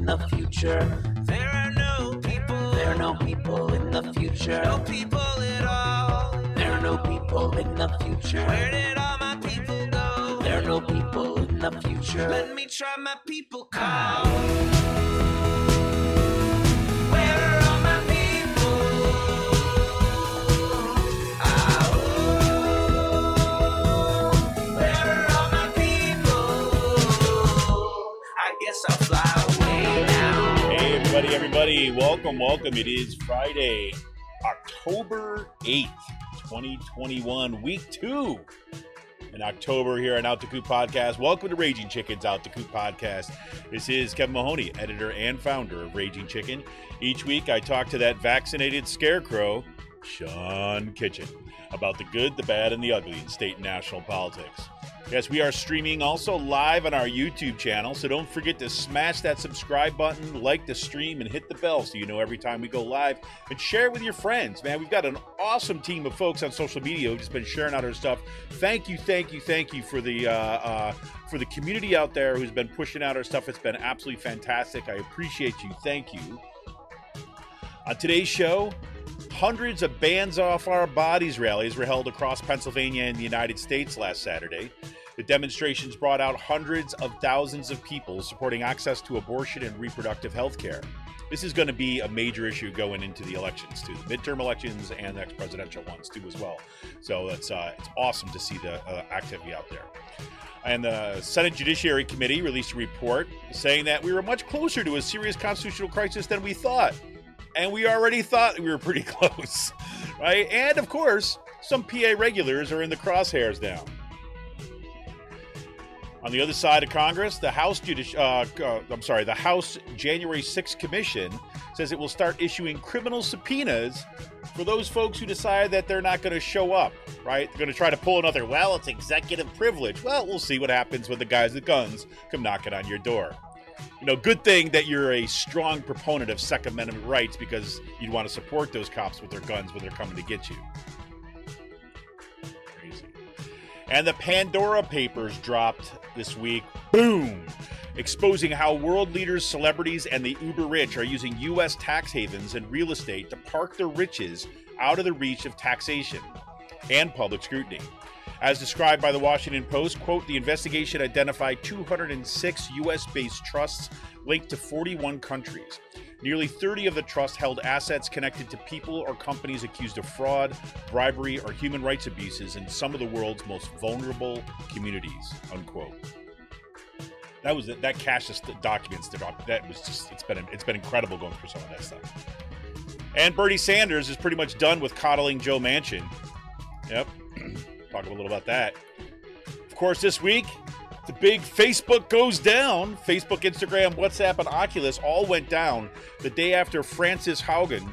the future. There are no people. There are no people in the future. No people at all. There are no people in the future. Where did all my people go? There are no people in the future. Let me try my people call. Where are all my people? Where are all my people? I guess I'll fly away now. Hey, everybody. Welcome. It is Friday, October 8th, 2021, week 2 in October here on Out the Coop Podcast. Welcome to Raging Chicken's Out the Coop Podcast. This is Kevin Mahoney, editor and founder of Raging Chicken. Each week, I talk to that vaccinated scarecrow, Sean Kitchen, about the good, the bad, and the ugly in state and national politics. Yes, we are streaming also live on our YouTube channel, so don't forget to smash that subscribe button, like the stream, and hit the bell so you know every time we go live, and share it with your friends, man. We've got an awesome team of folks on social media who've just been sharing out our stuff. Thank you for the community out there who's been pushing out our stuff. It's been absolutely fantastic. I appreciate you. Thank you. On today's show, hundreds of Bands Off Our Bodies rallies were held across Pennsylvania and the United States last Saturday. The demonstrations brought out hundreds of thousands of people supporting access to abortion and reproductive health care. This is going to be a major issue going into the elections, too. The midterm elections and the next presidential ones, too, as well. So it's awesome to see the activity out there. And the Senate Judiciary Committee released a report saying that we were much closer to a serious constitutional crisis than we thought. And we already thought we were pretty close, right? And, of course, some PA regulars are in the crosshairs now. On the other side of Congress, the House January 6th Commission says it will start issuing criminal subpoenas for those folks who decide that they're not going to show up, right? They're going to try to pull another, well, it's executive privilege. Well, we'll see what happens when the guys with guns come knocking on your door. You know, good thing that you're a strong proponent of Second Amendment rights because you'd want to support those cops with their guns when they're coming to get you. Crazy. And the Pandora Papers dropped this week. Boom! Exposing how world leaders, celebrities, and the uber rich are using U.S. tax havens and real estate to park their riches out of the reach of taxation and public scrutiny. As described by the Washington Post, quote, the investigation identified 206 U.S.-based trusts linked to 41 countries. Nearly 30 of the trusts held assets connected to people or companies accused of fraud, bribery, or human rights abuses in some of the world's most vulnerable communities, unquote. That cache of documents, that was just, it's been incredible going through some of that stuff. And Bernie Sanders is pretty much done with coddling Joe Manchin. Yep. Talk a little about that. Of course, this week, the big Facebook goes down. Facebook, Instagram, WhatsApp, and Oculus all went down the day after Frances Haugen,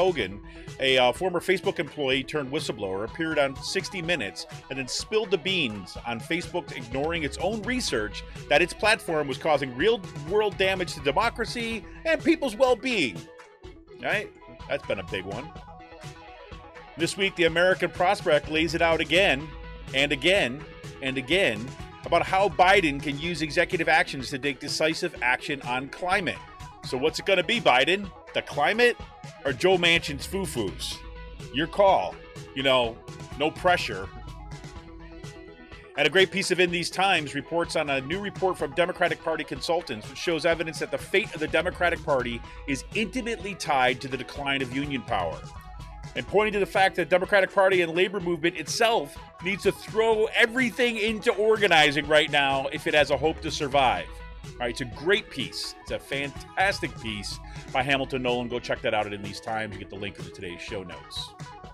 a former Facebook employee turned whistleblower, appeared on 60 Minutes and then spilled the beans on Facebook, ignoring its own research that its platform was causing real-world damage to democracy and people's well-being. Right? That's been a big one. This week, the American Prospect lays it out again and again and again about how Biden can use executive actions to take decisive action on climate. So what's it going to be, Biden? The climate or Joe Manchin's foo-foos? Your call. You know, no pressure. And a great piece of In These Times reports on a new report from Democratic Party consultants, which shows evidence that the fate of the Democratic Party is intimately tied to the decline of union power. And pointing to the fact that the Democratic Party and labor movement itself needs to throw everything into organizing right now if it has a hope to survive. All right, it's a great piece. It's a fantastic piece by Hamilton Nolan. Go check that out at In These Times. You get the link in today's show notes.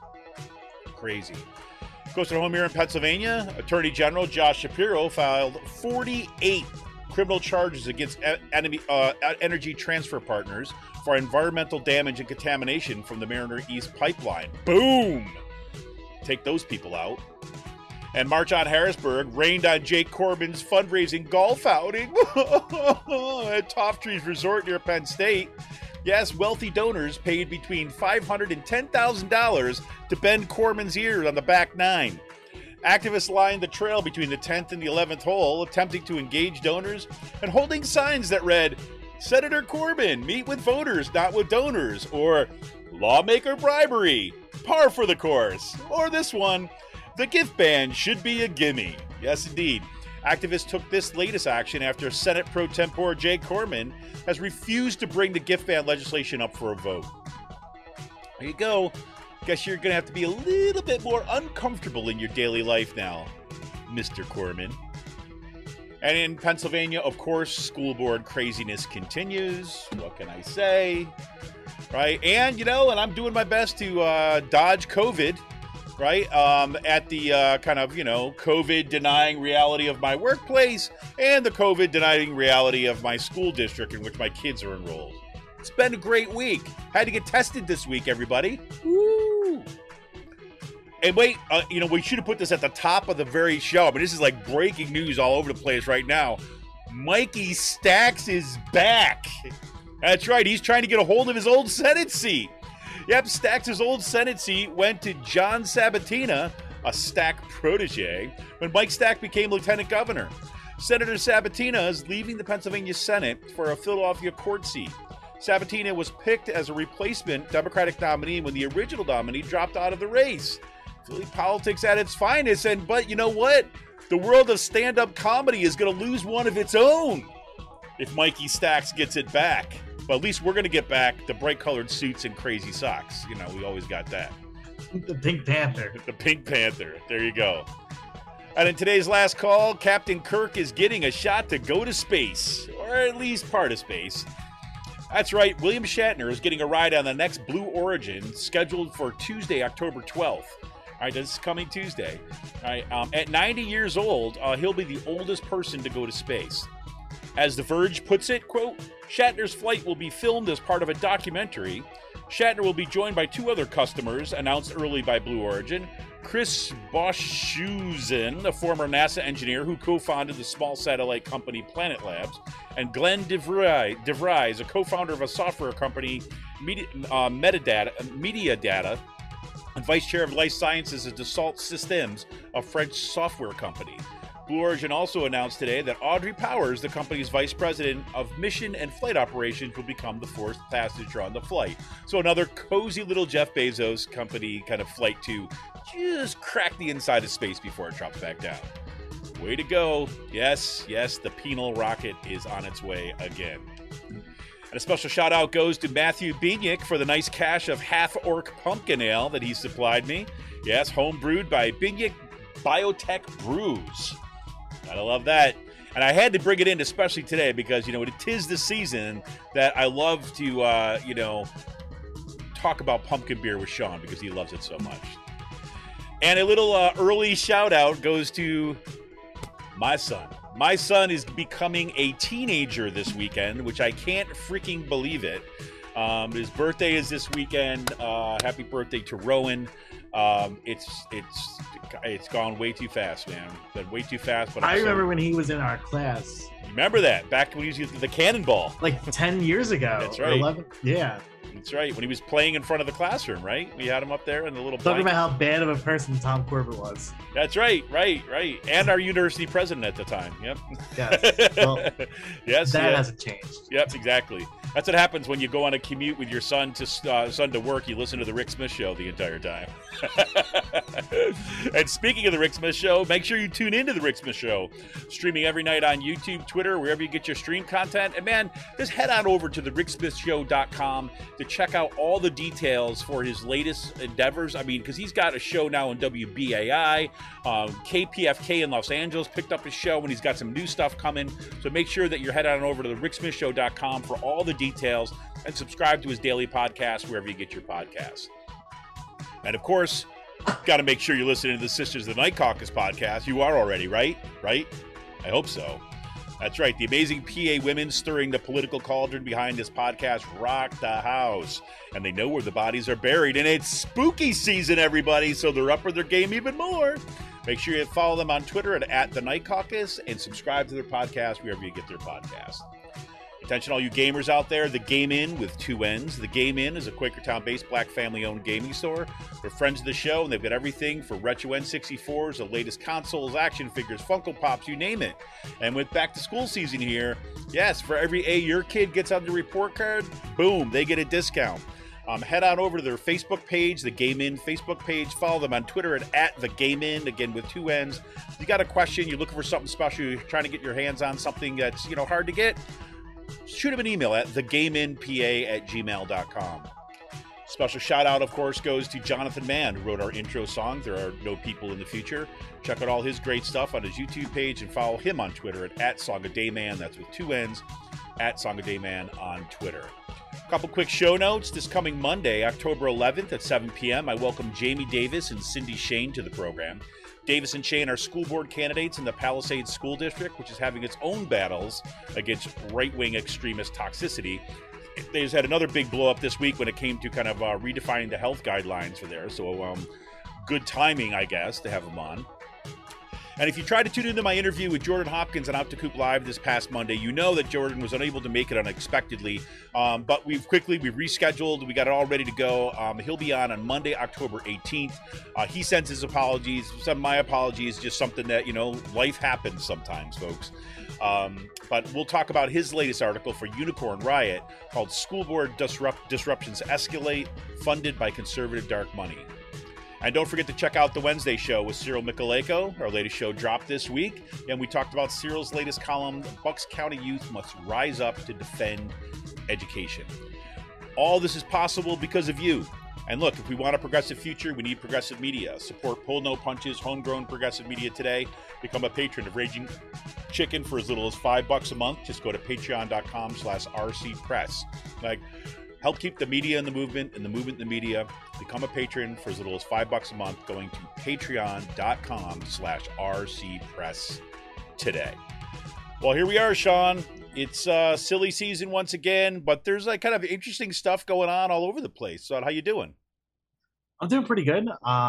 Crazy. Goes to home here in Pennsylvania. Attorney General Josh Shapiro filed 48 criminal charges against Energy Transfer Partners for environmental damage and contamination from the Mariner East pipeline. Boom! Take those people out. And March on Harrisburg rained on Jake Corbin's fundraising golf outing at Toftree's Resort near Penn State. Yes, wealthy donors paid between $500 and $10,000 to bend Corbin's ears on the back nine. Activists lined the trail between the 10th and the 11th hole, attempting to engage donors and holding signs that read, Senator Corbyn, meet with voters, not with donors. Or lawmaker bribery, par for the course. Or this one, the gift ban should be a gimme. Yes, indeed. Activists took this latest action after Senate pro tempore Jay Corman has refused to bring the gift ban legislation up for a vote. There you go. Guess you're going to have to be a little bit more uncomfortable in your daily life now, Mr. Corman. And in Pennsylvania, of course, school board craziness continues. What can I say? Right? And, and I'm doing my best to dodge COVID, right? At the kind of, COVID denying reality of my workplace and the COVID denying reality of my school district in which my kids are enrolled. It's been a great week. Had to get tested this week, everybody. Woo! And wait, we should have put this at the top of the very show. But this is like breaking news all over the place right now. Mikey Stacks is back. That's right. He's trying to get a hold of his old Senate seat. Yep, Stacks' old Senate seat went to John Sabatina, a Stack protege, when Mike Stack became lieutenant governor. Senator Sabatina is leaving the Pennsylvania Senate for a Philadelphia court seat. Sabatina was picked as a replacement Democratic nominee when the original nominee dropped out of the race. Philly politics at its finest, but you know what? The world of stand-up comedy is going to lose one of its own if Mikey Stacks gets it back. But at least we're going to get back the bright-colored suits and crazy socks. We always got that. The Pink Panther. The Pink Panther. There you go. And in today's last call, Captain Kirk is getting a shot to go to space, or at least part of space. That's right, William Shatner is getting a ride on the next Blue Origin, scheduled for Tuesday, October 12th. All right, this is coming Tuesday. All right, at 90 years old, he'll be the oldest person to go to space. As The Verge puts it, quote, Shatner's flight will be filmed as part of a documentary. Shatner will be joined by two other customers, announced early by Blue Origin. Chris Boshusen, a former NASA engineer who co-founded the small satellite company Planet Labs, and Glenn DeVries, a co-founder of a software company, Mediadata, and vice chair of life sciences at Dassault Systems, a French software company. Blue Origin also announced today that Audrey Powers, the company's vice president of mission and flight operations, will become the fourth passenger on the flight. So another cozy little Jeff Bezos company kind of flight to just crack the inside of space before it drops back down. Way to go. Yes, the penal rocket is on its way again. And a special shout out goes to Matthew Bieniek for the nice cache of half-orc pumpkin ale that he supplied me. Yes, home brewed by Bieniek Biotech Brews. Gotta love that. And I had to bring it in especially today because, it is the season that I love to, talk about pumpkin beer with Sean because he loves it so much. And a little early shout out goes to my son. My son is becoming a teenager this weekend, which I can't freaking believe it. His birthday is this weekend. Happy birthday to Rowan. It's gone way too fast, man. It's been way too fast. But I remember when he was in our class. Remember that? Back when he was using the cannonball. Like 10 years ago. That's right. 11. Yeah. That's right. When he was playing in front of the classroom, right? We had him up there in the little Talking about how bad of a person Tom Corbett was. That's right. And our university president at the time. Yep. Yes. Well, yes. That hasn't changed. Yep, exactly. That's what happens when you go on a commute with your son to work. You listen to the Rick Smith Show the entire time. And speaking of the Rick Smith Show, make sure you tune into the Rick Smith Show, streaming every night on YouTube, Twitter, wherever you get your stream content. And man, just head on over to thericksmithshow.com to check out all the details for his latest endeavors. I mean, because he's got a show now on WBAI. KPFK in Los Angeles picked up his show, and he's got some new stuff coming. So make sure that you're heading on over to thericksmithshow.com for all the details and subscribe to his daily podcast wherever you get your podcasts. And of course, got to make sure you're listening to the Sisters of the Night Caucus podcast. You are already, right? I hope so. That's right. The amazing PA women stirring the political cauldron behind this podcast rock the house. And they know where the bodies are buried. And it's spooky season, everybody, so they're up for their game even more. Make sure you follow them on Twitter at The Night Caucus and subscribe to their podcast wherever you get their podcast. Attention all you gamers out there, the Game Inn with 2 N's. The Game Inn is a Quakertown-based black family-owned gaming store. They're friends of the show, and they've got everything for retro N64s, the latest consoles, action figures, Funko Pops, you name it. And with back-to-school season here, yes, for every A your kid gets on the report card, boom, they get a discount. Head on over to their Facebook page, the Game Inn Facebook page. Follow them on Twitter at the Game Inn, again with 2 N's. If you got a question, you're looking for something special, you're trying to get your hands on something that's hard to get, shoot them an email at thegameinpa@gmail.com. Special shout out, of course, goes to Jonathan Mann, who wrote our intro song, There Are No People in the Future. Check out all his great stuff on his YouTube page and follow him on Twitter at SongADayMan. That's with 2 N's, at SongADayMan on Twitter. A couple quick show notes. This coming Monday, October 11th at 7 p.m., I welcome Jamie Davis and Cindy Shane to the program. Davis and Shane are school board candidates in the Palisades School District, which is having its own battles against right-wing extremist toxicity. They just had another big blow-up this week when it came to kind of redefining the health guidelines for there. So good timing, I guess, to have them on. And if you tried to tune into my interview with Jordan Hopkins on Out to Coop Live this past Monday, you know that Jordan was unable to make it unexpectedly. But we've rescheduled. We got it all ready to go. He'll be on Monday, October 18th. He sends his apologies. Some of my apologies, just something that, life happens sometimes, folks. But we'll talk about his latest article for Unicorn Riot called School Board Disruptions Escalate, funded by conservative dark money. And don't forget to check out the Wednesday show with Cyril Michaleko. Our latest show dropped this week, and we talked about Cyril's latest column, Bucks County Youth Must Rise Up to Defend Education. All this is possible because of you. And look, if we want a progressive future, we need progressive media. Support Pull No Punches, homegrown progressive media today. Become a patron of Raging Chicken for as little as $5 a month. Just go to patreon.com/rcpress. Help keep the media in the movement and the movement in the media. Become a patron for as little as $5 a month going to patreon.com/rcpress today. Well, here we are, Sean. It's silly season once again, but there's kind of interesting stuff going on all over the place. So how you doing? I'm doing pretty good.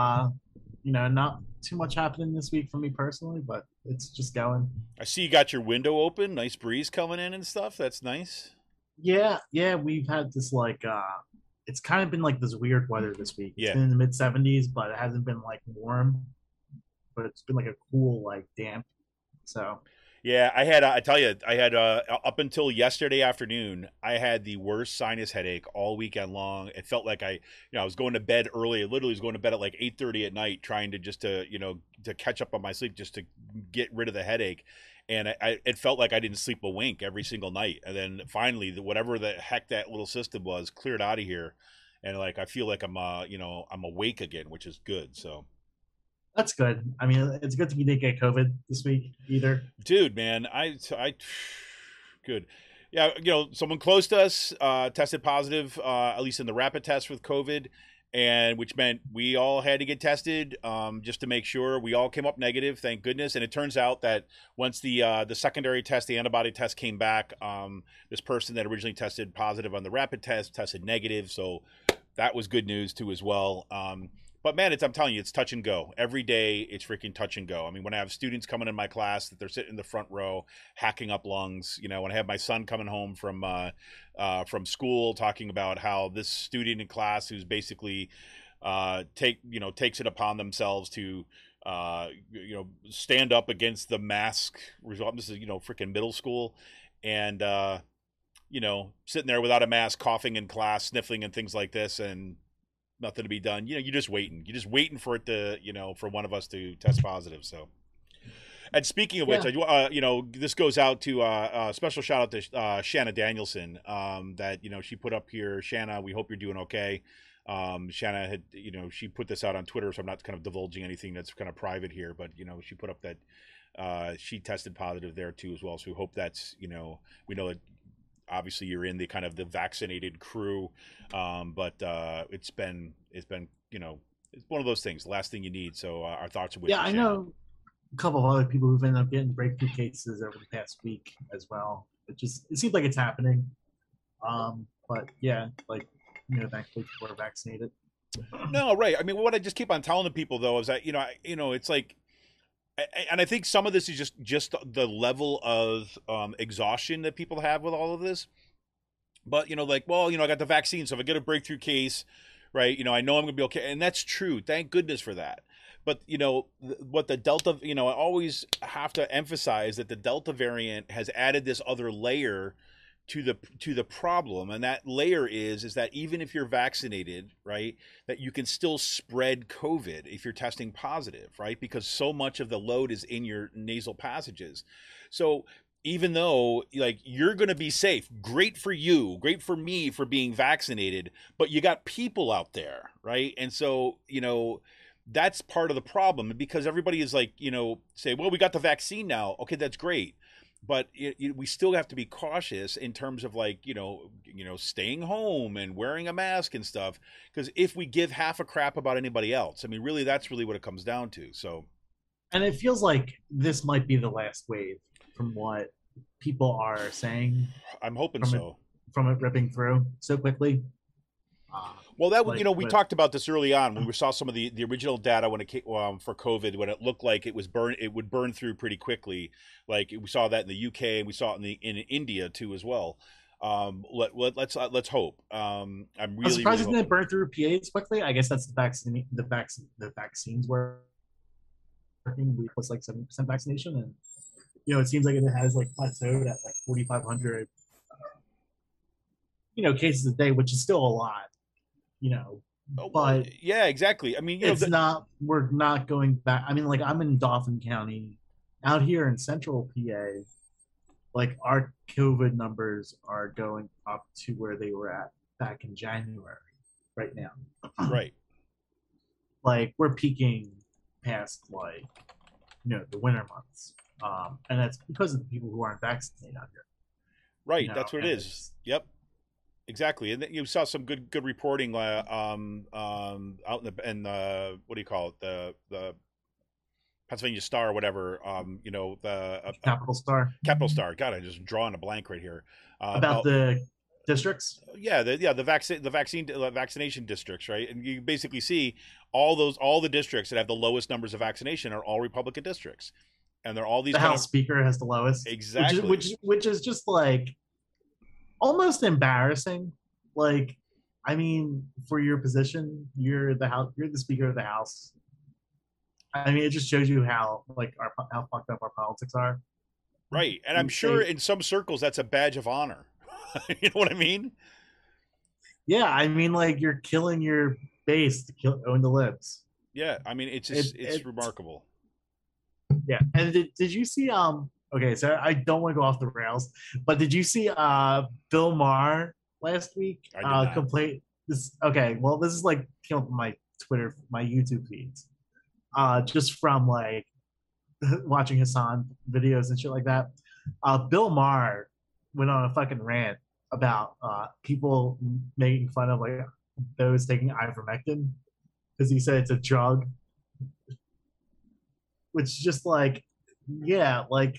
Not too much happening this week for me personally, but it's just going. I see you got your window open. Nice breeze coming in and stuff. That's nice. Yeah, we've had this it's kind of been this weird weather this week. Yeah. It's been in the mid 70s, but it hasn't been warm. But it's been a cool damp. So yeah, I had up until yesterday afternoon, I had the worst sinus headache all weekend long. It felt like I was going to bed early. I literally was going to bed at 8:30 at night, trying to to catch up on my sleep, just to get rid of the headache. And it felt like I didn't sleep a wink every single night. And then finally, whatever the heck that little system was cleared out of here. And I feel like I'm awake again, which is good. So that's good. I mean, it's good that you didn't get COVID this week either. Dude, man, I good. Yeah, someone close to us tested positive, at least in the rapid test with COVID. And which meant we all had to get tested just to make sure. We all came up negative, thank goodness. And it turns out that once the secondary test, the antibody test came back, this person that originally tested positive on the rapid test tested negative. So that was good news too as well. But man, I'm telling you, it's touch and go. Every day, it's freaking touch and go. I mean, when I have students coming in my class that they're sitting in the front row, hacking up lungs. When I have my son coming home from school, talking about how this student in class who's basically takes it upon themselves to stand up against the mask result. This is freaking middle school, and sitting there without a mask, coughing in class, sniffling and things like this, and nothing to be done. You're just waiting. You're just waiting for it to, for one of us to test positive. So, and speaking of which, this goes out to a special shout out to Shanna Danielson. That she put up here. Shanna, we hope you're doing okay. Shanna had, she put this out on Twitter, so I'm not kind of divulging anything that's kind of private here. But she put up that she tested positive there too as well. So we hope that's we know that. Obviously, you're in the kind of the vaccinated crew, but it's been it's one of those things. The last thing you need. So our thoughts are with you. Yeah, I know a couple of other people who've ended up getting breakthrough cases over the past week as well. It seems like it's happening. But yeah, thankfully people are vaccinated. No, right. I mean, what I just keep on telling the people though is that it's like And I think some of this is just the level of exhaustion that people have with all of this. But like, well, I got the vaccine, so if I get a breakthrough case, right, I know I'm gonna be okay, and that's true. Thank goodness for that. But what the Delta, I always have to emphasize that the Delta variant has added this other layer to the problem, and that layer is that even if you're vaccinated, right, that you can still spread COVID if you're testing positive, right, because so much of the load is in your nasal passages. So even though like you're going to be safe, great for you, great for me for being vaccinated, but you got people out there, right? And so that's part of the problem, because everybody is like, say, well, we got the vaccine now, okay, that's great, but we still have to be cautious in terms of like staying home and wearing a mask and stuff, because if we give half a crap about anybody else, I mean, really, that's really what it comes down to. So, and it feels like this might be the last wave from what people are saying. I'm hoping from it ripping through so quickly. Well, that we talked about this early on when we saw some of the original data when it came, for COVID, when it looked like it would burn through pretty quickly. Like we saw that in the UK, and we saw it in India too as well. Let's hope. I'm surprised it really didn't burn through PAs quickly. I guess that's the vaccine. The vaccines were working. We was like 70% vaccination, and it seems like it has like plateaued at like 4,500 cases a day, which is still a lot. But yeah, exactly. I mean, we're not going back. I mean, like I'm in Dauphin County, out here in central PA, like our COVID numbers are going up to where they were at back in January right now. Right. Like we're peaking past like, the winter months. And that's because of the people who aren't vaccinated out here. Right. That's what it is. Yep. Exactly, and you saw some good reporting out in the what do you call it, the Pennsylvania Star or whatever, the Capital Star. God, I just drawing a blank right here about the districts. Yeah, the vaccination districts, right? And you basically see all the districts that have the lowest numbers of vaccination are all Republican districts, and they're all these. The House Speaker has the lowest, exactly, which is just like almost embarrassing. Like, I mean, for your position, you're the Speaker of the House. I mean, it just shows you how how fucked up our politics are. Right, and I'm sure in some circles that's a badge of honor. You know what I mean? Yeah, I mean, like you're killing your base to own the libs. Yeah, I mean, it's remarkable. Yeah, and did you see okay, so I don't want to go off the rails, but did you see Bill Maher last week complain this? Okay, well, this is like my Twitter, my YouTube feeds, just from like watching Hassan videos and shit like that. Bill Maher went on a fucking rant about people making fun of like those taking ivermectin because he said it's a drug, which is just like, yeah, like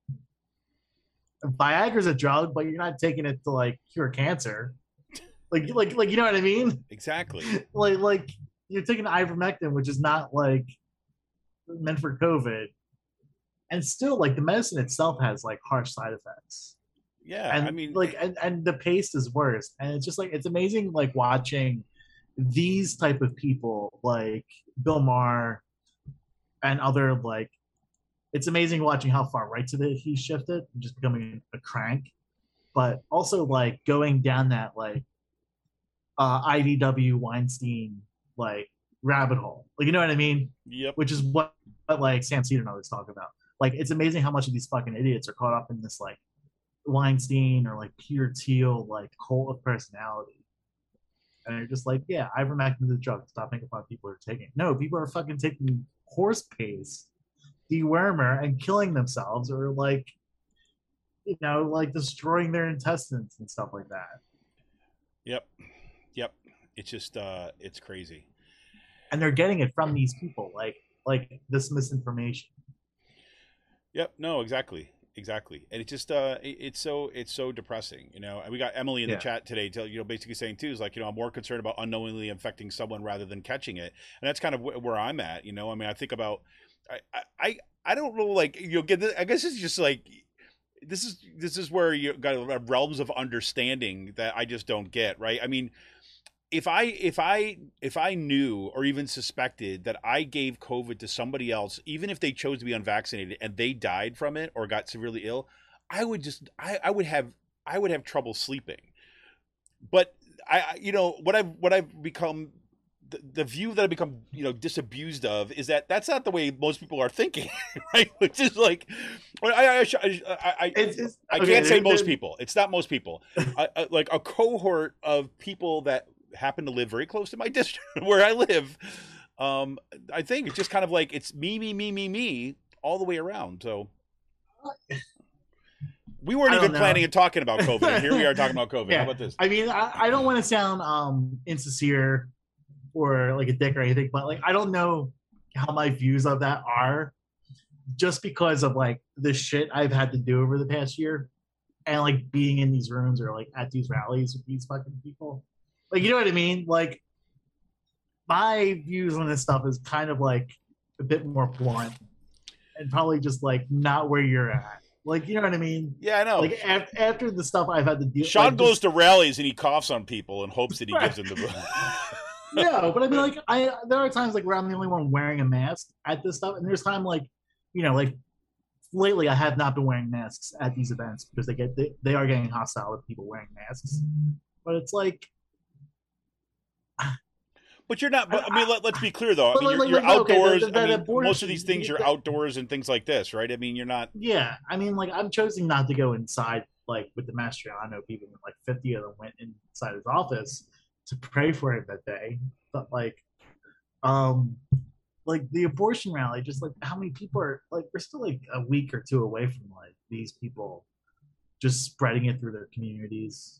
Viagra's a drug, but you're not taking it to like cure cancer. Like you know what I mean? Exactly. like you're taking ivermectin, which is not like meant for COVID, and still like the medicine itself has like harsh side effects. Yeah, and I mean, like and the pace is worse, and it's just like it's amazing like watching these type of people like Bill Maher and other like. It's amazing watching how far right to he shifted, just becoming a crank, but also like going down that like IDW Weinstein like rabbit hole. Like, you know what I mean? Yep. Which is what like Sam Cedar always talk about. Like, it's amazing how much of these fucking idiots are caught up in this like Weinstein or like Peter Thiel like cult of personality. And you're just like, yeah, ivermectin is a drug. Stop making fun of people who are taking it. No, people are fucking taking horse paste, dewormer, and killing themselves, or like, like destroying their intestines and stuff like that. Yep. It's just it's crazy. And they're getting it from these people, like this misinformation. Yep. No, exactly. And it just it's so depressing, and we got Emily in the chat today basically saying too is like, I'm more concerned about unknowingly infecting someone rather than catching it. And that's kind of where I'm at. I mean, I think about I don't know, like, you'll get this, I guess it's just like, this is where you got realms of understanding that I just don't get, right? I mean, if I knew or even suspected that I gave COVID to somebody else, even if they chose to be unvaccinated and they died from it or got severely ill, I would have trouble sleeping. But what I've become, the view that I've become, disabused of is that that's not the way most people are thinking, right? Which is like, I can't say most people. It's not most people. Like a cohort of people that happen to live very close to my district where I live. I think it's just kind of like it's me all the way around. So we weren't even planning and talking about COVID. And here we are talking about COVID. Yeah. How about this? I mean, I don't want to sound insincere or like a dick or anything, but like I don't know how my views of that are, just because of like the shit I've had to do over the past year, and like being in these rooms or like at these rallies with these fucking people. Like, you know what I mean? Like, my views on this stuff is kind of like a bit more blunt and probably just like not where you're at. Like, you know what I mean? Yeah, I know. Like after the stuff I've had to deal. Sean goes to rallies and he coughs on people and hopes that he gives them the. No, but I mean, like, there are times like where I'm the only one wearing a mask at this stuff, and there's time like, like lately I have not been wearing masks at these events because they are getting hostile with people wearing masks. But it's like. But you're not. But, I mean, let's be clear though. I mean, you're outdoors. Okay, most of these things you're outdoors and things like this, right? I mean, you're not. Yeah, I mean, like I'm choosing not to go inside, like with the Mastriano people. Like 50 of them went inside his office to pray for him that day. But like the abortion rally, just like how many people are like, we're still like a week or two away from like these people just spreading it through their communities.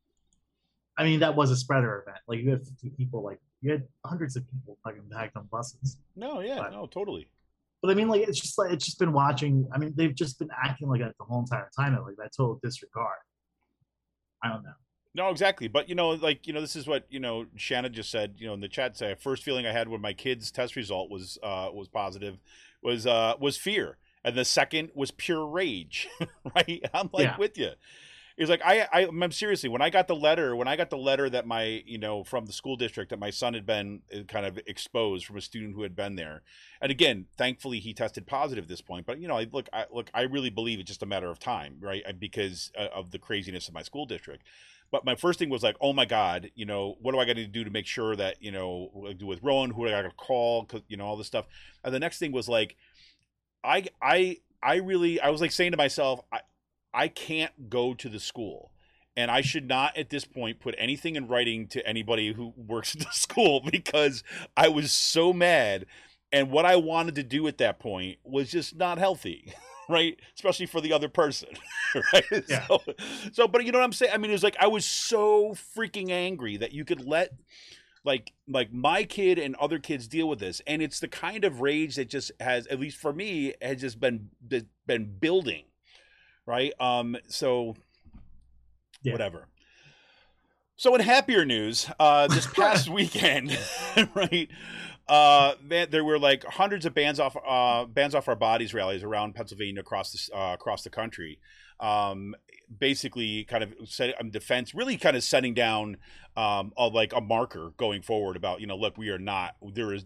I mean, that was a spreader event. Like you had 50 people, like you had hundreds of people fucking packed on buses. No, yeah, no, totally. But I mean, like it's just been watching. I mean, they've just been acting like that the whole entire time, like that total disregard. I don't know. No, exactly. But this is what Shanna just said. In the chat, say first feeling I had when my kid's test result was positive was fear, and the second was pure rage. Right? I'm like with you. It's like I'm seriously, when I got the letter that my from the school district that my son had been kind of exposed from a student who had been there, and again, thankfully he tested positive at this point. But I really believe it's just a matter of time, right? Because of the craziness of my school district. But my first thing was like, oh my God, what do I got to do to make sure that what I do with Rowan, who do I got to call, because all this stuff. And the next thing was like, I was like saying to myself, I can't go to the school, and I should not at this point put anything in writing to anybody who works at the school, because I was so mad, and what I wanted to do at that point was just not healthy, right? Especially for the other person, right? Yeah. So, but you know what I'm saying? I mean, it was like I was so freaking angry that you could let like my kid and other kids deal with this, and it's the kind of rage that just has, at least for me, has just been building. Right. So whatever. So in happier news, this past weekend, right, there were like hundreds of bands off our bodies rallies around Pennsylvania across the country. Basically kind of defense, really kind of setting down like a marker going forward about, look, we are not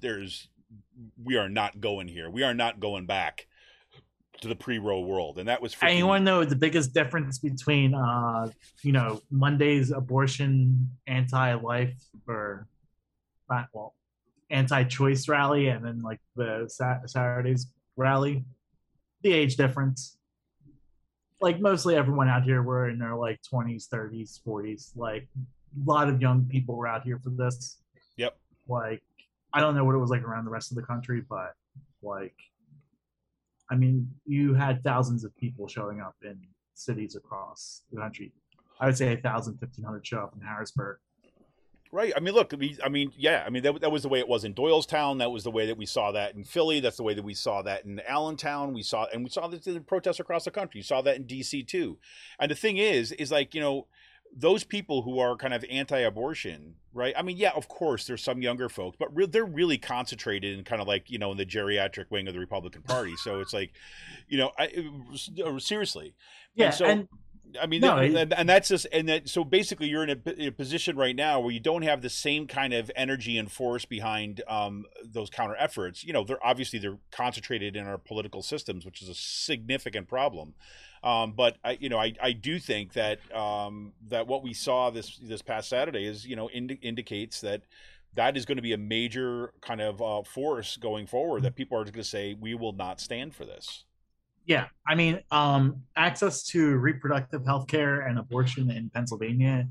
going here. We are not going back to the pre-Roe world, and that was. And you want to know the biggest difference between, Monday's abortion anti-life or, anti-choice rally, and then like the Saturday's rally, the age difference. Like mostly everyone out here were in their like 20s, 30s, 40s. Like a lot of young people were out here for this. Yep. Like I don't know what it was like around the rest of the country, but like. I mean, you had thousands of people showing up in cities across the country. I would say 1,000, 1,500 show up in Harrisburg. Right. I mean, look, that was the way it was in Doylestown. That was the way that we saw that in Philly. That's the way that we saw that in Allentown. We saw this in protests across the country. You saw that in DC too. And the thing is like, those people who are kind of anti-abortion, right? I mean, yeah, of course, there's some younger folks, but they're really concentrated in kind of like, in the geriatric wing of the Republican Party. So it's like, seriously. Yeah, and so. I mean, No, and that's just, so basically you're in a position right now where you don't have the same kind of energy and force behind those counter efforts. They're concentrated in our political systems, which is a significant problem. But I do think that that what we saw this past Saturday is, indicates that is going to be a major kind of force going forward, that people are going to say, we will not stand for this. Yeah, I mean, access to reproductive health care and abortion in Pennsylvania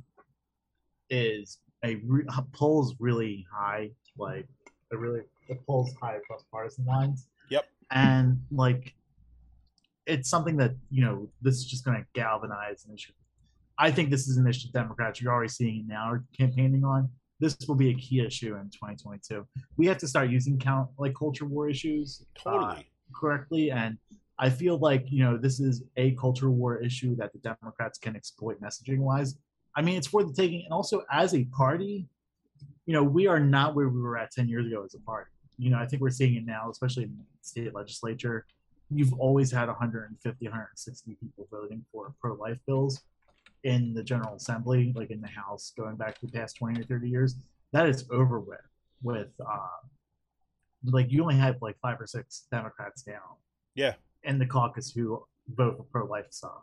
polls really high. Like, it polls high across partisan lines. Yep. And like, it's something that this is just going to galvanize an issue. I think this is an issue Democrats, you're already seeing it now, are campaigning on. This will be a key issue in 2022. We have to start using culture war issues correctly, and I feel like, this is a culture war issue that the Democrats can exploit messaging wise. I mean, it's for the taking. And also, as a party, we are not where we were at 10 years ago as a party. I think we're seeing it now, especially in the state legislature. You've always had 150, 160 people voting for pro-life bills in the General Assembly, like in the House, going back to the past 20 or 30 years. That is over with you only have like 5 or 6 Democrats down. Yeah. In the caucus who vote for pro-life stuff.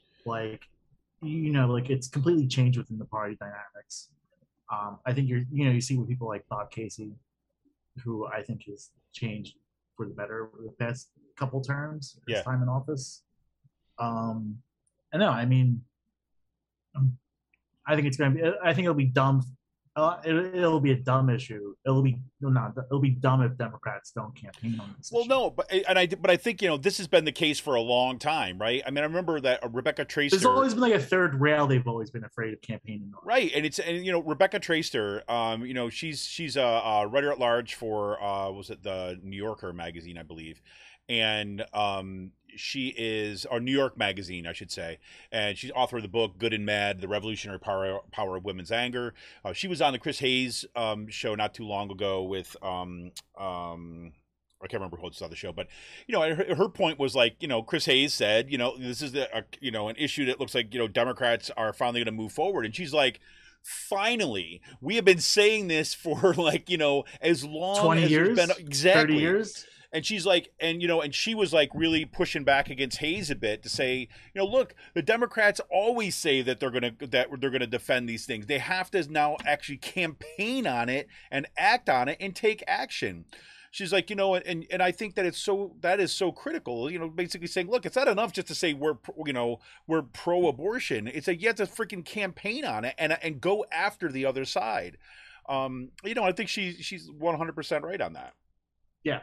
It's completely changed within the party dynamics. I think you see with people like Bob Casey, who I think has changed for the better over the past couple terms, his time in office. I know, I mean, I think it'll be dumb. It'll be a dumb issue. It'll be dumb if Democrats don't campaign on this. Well, no, but I think this has been the case for a long time, right? I mean, I remember that Rebecca Traister. There's always been like a third rail they've always been afraid of campaigning on. Right, and Rebecca Traister, she's a writer at large for was it the New Yorker magazine, I believe, and she is, or New York Magazine, I should say, and she's author of the book Good and Mad: The Revolutionary Power of Women's Anger. She was on the Chris Hayes show not too long ago with I can't remember who hosts on the show, but her point was like, Chris Hayes said, this is an issue that looks like Democrats are finally going to move forward, and she's like, finally, we have been saying this for as long 20 as years, been, exactly 30 years. And she's like, and she was like really pushing back against Hayes a bit to say, look, the Democrats always say that they're gonna defend these things. They have to now actually campaign on it and act on it and take action. She's like, and I think that that is so critical. Basically saying, look, it's not enough just to say we're pro-abortion. It's like you have to freaking campaign on it and go after the other side. I think she's 100% right on that. Yeah.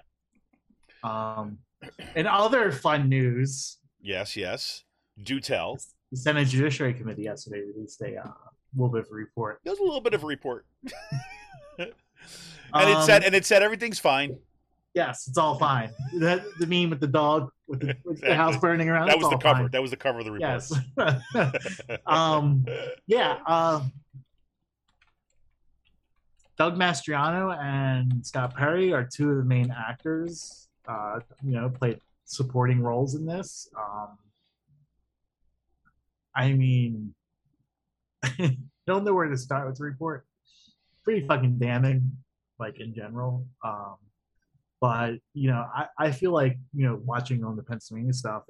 In other fun news, yes, do tell. The Senate Judiciary Committee yesterday released a little bit of a report. There's a little bit of a report, and it said everything's fine. Yes, it's all fine. The meme with the dog with the house burning around. That was the cover. Fine. That was the cover of the report. Yes. Doug Mastriano and Scott Perry are two of the main actors. Played supporting roles in this. I mean, I don't know where to start with the report. Pretty fucking damning, in general. But I feel like watching on the Pennsylvania stuff,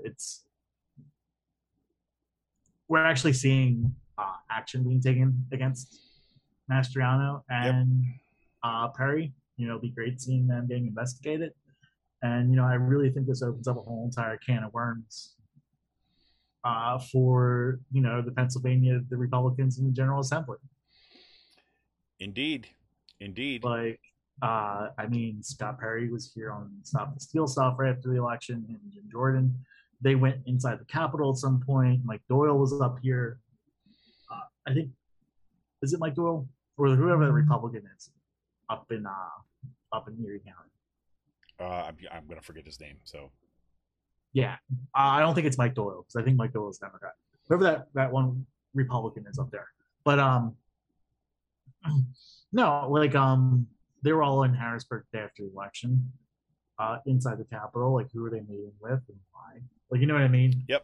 we're actually seeing action being taken against Mastriano and Perry. It'll be great seeing them being investigated. And, I really think this opens up a whole entire can of worms for, the Republicans in the General Assembly. Indeed. Scott Perry was here on Stop the Steal stuff right after the election, and Jim Jordan. They went inside the Capitol at some point. Mike Doyle was up here. I think, is it Mike Doyle? Or whoever the Republican is up in Erie County. I'm gonna forget his name. So, yeah, I don't think it's Mike Doyle because I think Mike Doyle is Democrat. Whoever that one Republican is up there. But no, like they were all in Harrisburg day after the election, inside the Capitol. Like, who were they meeting with and why? Like, you know what I mean? Yep.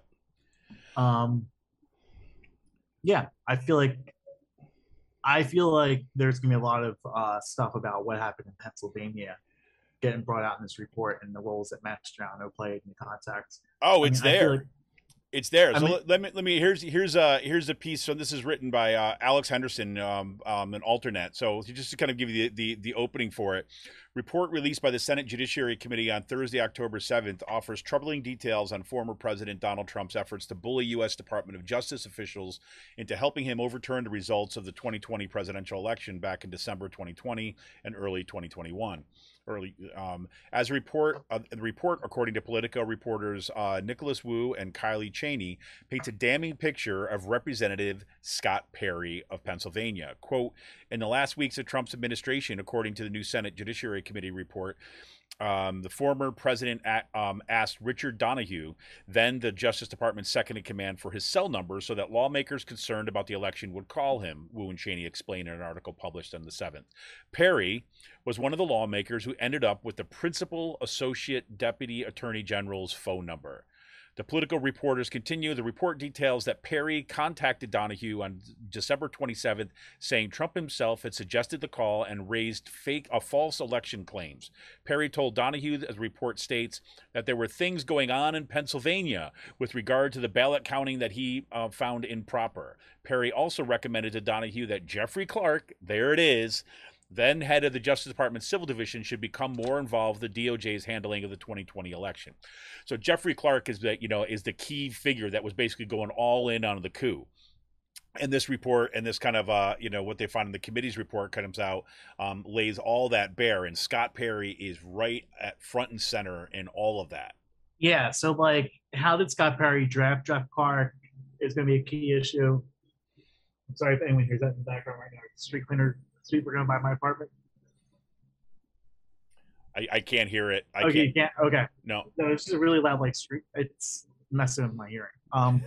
Yeah, I feel like there's gonna be a lot of stuff about what happened in Pennsylvania getting brought out in this report and the roles that Mastriano played in the context. Oh, it's there. It's there. So let me. Here's a piece. So this is written by Alex Henderson, an alternate. So just to kind of give you the opening for it, report released by the Senate Judiciary Committee on Thursday, October 7th, offers troubling details on former President Donald Trump's efforts to bully U.S. Department of Justice officials into helping him overturn the results of the 2020 presidential election back in December 2020 and early 2021. As a report, the report, according to Politico reporters Nicholas Wu and Kylie Cheney, paints a damning picture of Representative Scott Perry of Pennsylvania. Quote, in the last weeks of Trump's administration, according to the new Senate Judiciary Committee report, the former president asked Richard Donoghue, then the Justice Department's second in command, for his cell number so that lawmakers concerned about the election would call him, Wu and Cheney explained in an article published on the 7th. Perry was one of the lawmakers who ended up with the principal associate deputy attorney general's phone number. The Politico reporters continue. The report details that Perry contacted Donoghue on December 27th, saying Trump himself had suggested the call and raised false election claims. Perry told Donoghue, as the report states, that there were things going on in Pennsylvania with regard to the ballot counting that he found improper. Perry also recommended to Donoghue that Jeffrey Clark, there it is, then head of the Justice Department Civil Division, should become more involved in the DOJ's handling of the 2020 election. So Jeffrey Clark is the key figure that was basically going all in on the coup. And this report and this kind of what they find in the committee's report comes out, lays all that bare, and Scott Perry is right at front and center in all of that. Yeah. So like, how did Scott Perry draft Jeff Clark is going to be a key issue. I'm sorry if anyone hears that in the background right now. Sweeper going by my apartment. I can't hear it. You can't. Okay. No, it's just a really loud street. It's messing with my hearing. I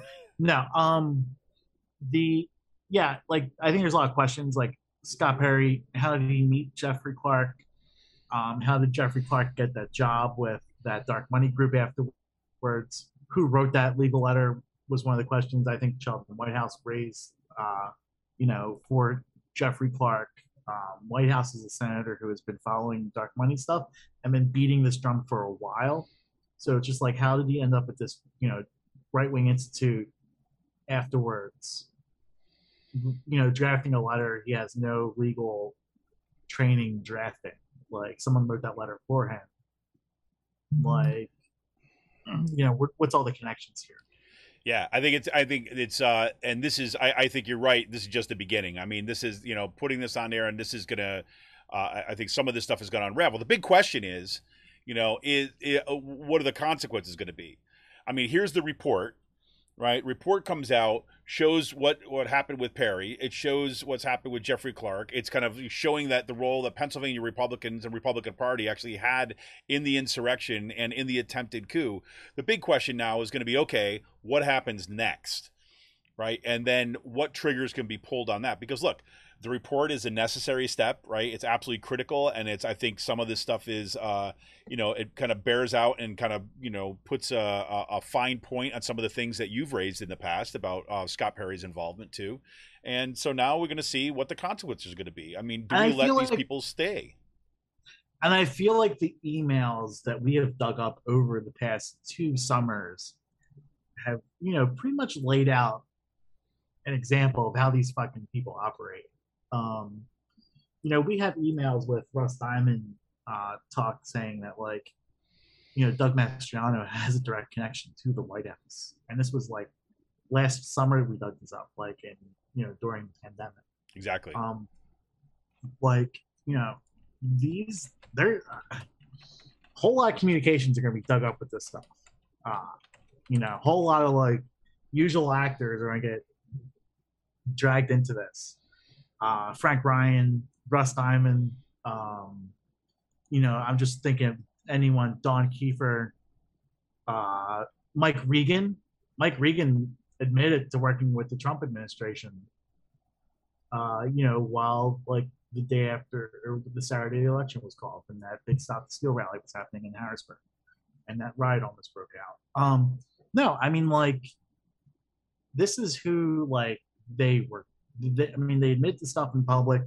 think there's a lot of questions. Like, Scott Perry, how did he meet Jeffrey Clark? How did Jeffrey Clark get that job with that dark money group afterwards? Who wrote that legal letter was one of the questions I think Sheldon Whitehouse raised. For Jeffrey Clark. Whitehouse is a senator who has been following dark money stuff and been beating this drum for a while. So it's just like, how did he end up at this, right-wing institute afterwards? Drafting a letter he has no legal training drafting. Like, someone wrote that letter for him. Like, what's all the connections here? Yeah, I think it's and this is, I think you're right. This is just the beginning. I mean, this is, putting this on there, and this is gonna, I think some of this stuff is gonna unravel. The big question is, what are the consequences going to be? I mean, here's the report, right? Report comes out, shows what happened with Perry. It shows what's happened with Jeffrey Clark. It's kind of showing that the role that Pennsylvania Republicans and Republican Party actually had in the insurrection and in the attempted coup. The big question now is going to be, okay, what happens next, right? And then what triggers can be pulled on that? Because look, the report is a necessary step, right? It's absolutely critical, and I think some of this stuff is, it kind of bears out and kind of, puts a fine point on some of the things that you've raised in the past about Scott Perry's involvement too. And so now we're going to see what the consequences are going to be. I mean, do we let these people stay? And I feel like the emails that we have dug up over the past 2 summers have, pretty much laid out an example of how these fucking people operate. We have emails with Russ Diamond talk saying that, like, Doug Mastriano has a direct connection to the White House, and this was like last summer we dug this up, like during the pandemic. Exactly. There whole lot of communications are going to be dug up with this stuff. Whole lot of like usual actors are going to get dragged into this. Frank Ryan, Russ Diamond, I'm just thinking anyone, Don Kiefer, Mike Regan. Mike Regan admitted to working with the Trump administration. While like the day after or the Saturday the election was called, and that big Stop the Steal rally was happening in Harrisburg, and that riot almost broke out. No, I mean like this is who like they were. I mean they admit to stuff in public.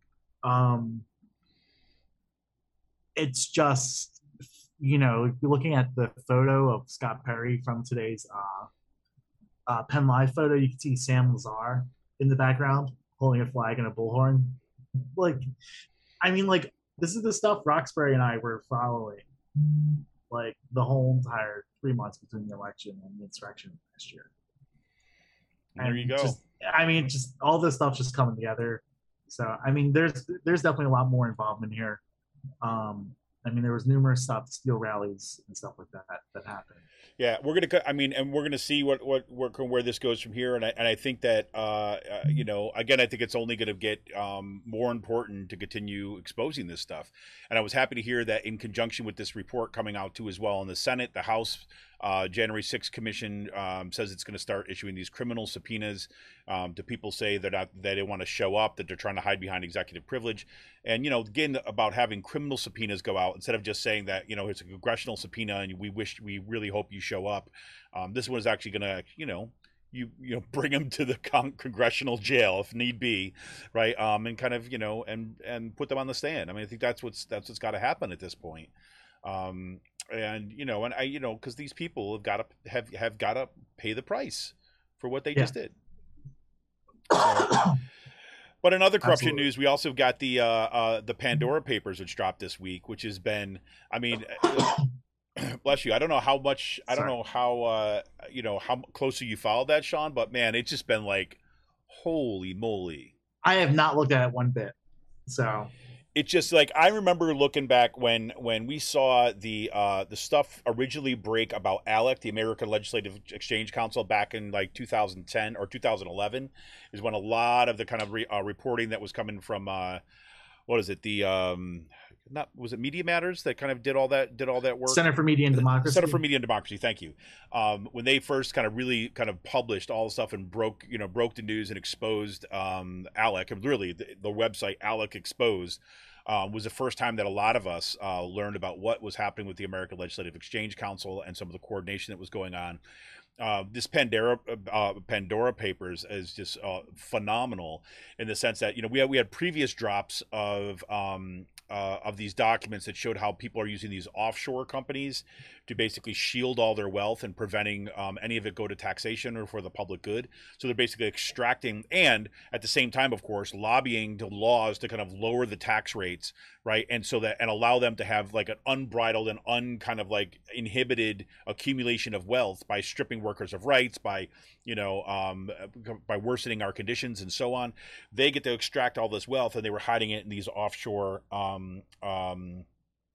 It's just you're looking at the photo of Scott Perry from today's Penn Live photo. You can see Sam Lazar in the background holding a flag and a bullhorn. Like, I mean, like this is the stuff Roxbury and I were following, like the whole entire 3 months between the election and the insurrection last year. And there you go. Just all this stuff just coming together. So, I mean, there's definitely a lot more involvement here. There was numerous Stop the Steal rallies and stuff like that happened. Yeah, we're gonna see where this goes from here, and I think that again, I think it's only going to get more important to continue exposing this stuff. And I was happy to hear that in conjunction with this report coming out too as well in the Senate, the House January 6th Commission says it's going to start issuing these criminal subpoenas to people say that they want to show up, that they're trying to hide behind executive privilege. And, again, about having criminal subpoenas go out instead of just saying that, it's a congressional subpoena and we really hope you show up. This one is actually going to, you bring them to the congressional jail if need be, right? And kind of, and put them on the stand. I mean, I think that's what's got to happen at this point. Because these people have got to pay the price for what they just did. So, but in other corruption news, we also got the Pandora Papers, which dropped this week, which has been, bless you. I don't know how much. I don't know how how closely you followed that, Sean. But man, it's just been like, holy moly! I have not looked at it one bit. So it's just like I remember looking back when we saw the stuff originally break about ALEC, the American Legislative Exchange Council, back in like 2010 or 2011, is when a lot of the kind of reporting that was coming from was it Media Matters that kind of did all that work? Center for Media and Democracy. Center for Media and Democracy. Thank you. When they first kind of really kind of published all the stuff and broke the news and exposed ALEC, and really the website ALEC Exposed was the first time that a lot of us learned about what was happening with the American Legislative Exchange Council and some of the coordination that was going on. This Pandora Papers is just phenomenal in the sense that we had previous drops of these documents that showed how people are using these offshore companies to basically shield all their wealth and preventing any of it go to taxation or for the public good. So they're basically extracting and at the same time, of course, lobbying to laws to kind of lower the tax rates, right? And so that and allow them to have like an unbridled and kind of like inhibited accumulation of wealth by stripping workers of rights, by by worsening our conditions and so on. They get to extract all this wealth, and they were hiding it in these offshore and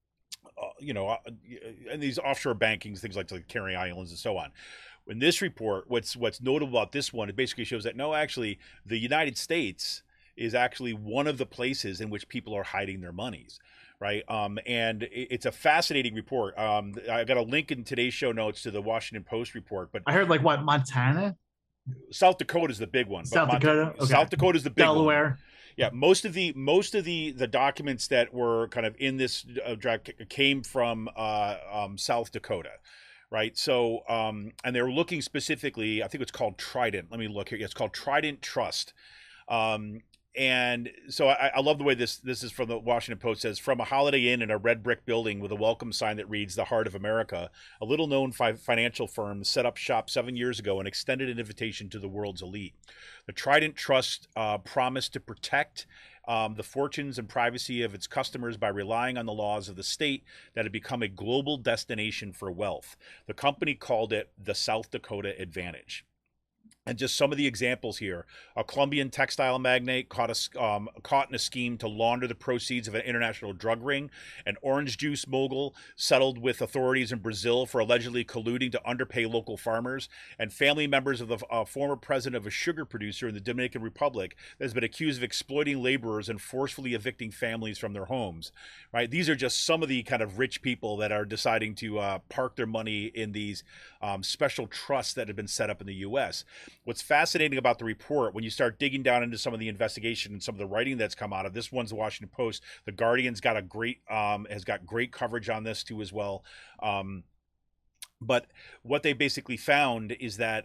these offshore bankings, things like the Canary Islands and so on. In this report, what's notable about this one, it basically shows that no, actually, the United States is actually one of the places in which people are hiding their monies, right? And it's a fascinating report. I got a link in today's show notes to the Washington Post report. But I heard like what, Montana? South Dakota is the big one. South Dakota? Okay. South Dakota is the big Delaware. One. Yeah, most of the documents that were kind of in this draft came from South Dakota, right? So, and they were looking specifically, I think it's called Trident. Let me look here. Yeah, it's called Trident Trust. And so I love the way this is from the Washington Post. Says, from a Holiday Inn in a red brick building with a welcome sign that reads "The Heart of America," a little-known financial firm set up shop 7 years ago and extended an invitation to the world's elite. The Trident Trust promised to protect the fortunes and privacy of its customers by relying on the laws of the state that had become a global destination for wealth. The company called it the South Dakota Advantage. And just some of the examples here: a Colombian textile magnate caught in a scheme to launder the proceeds of an international drug ring. An orange juice mogul settled with authorities in Brazil for allegedly colluding to underpay local farmers. And family members of the former president of a sugar producer in the Dominican Republic that has been accused of exploiting laborers and forcefully evicting families from their homes. Right? These are just some of the kind of rich people that are deciding to park their money in these special trusts that have been set up in the U.S. What's fascinating about the report, when you start digging down into some of the investigation and some of the writing that's come out of this, one's the Washington Post. The Guardian's got has got great coverage on this too as well. But what they basically found is that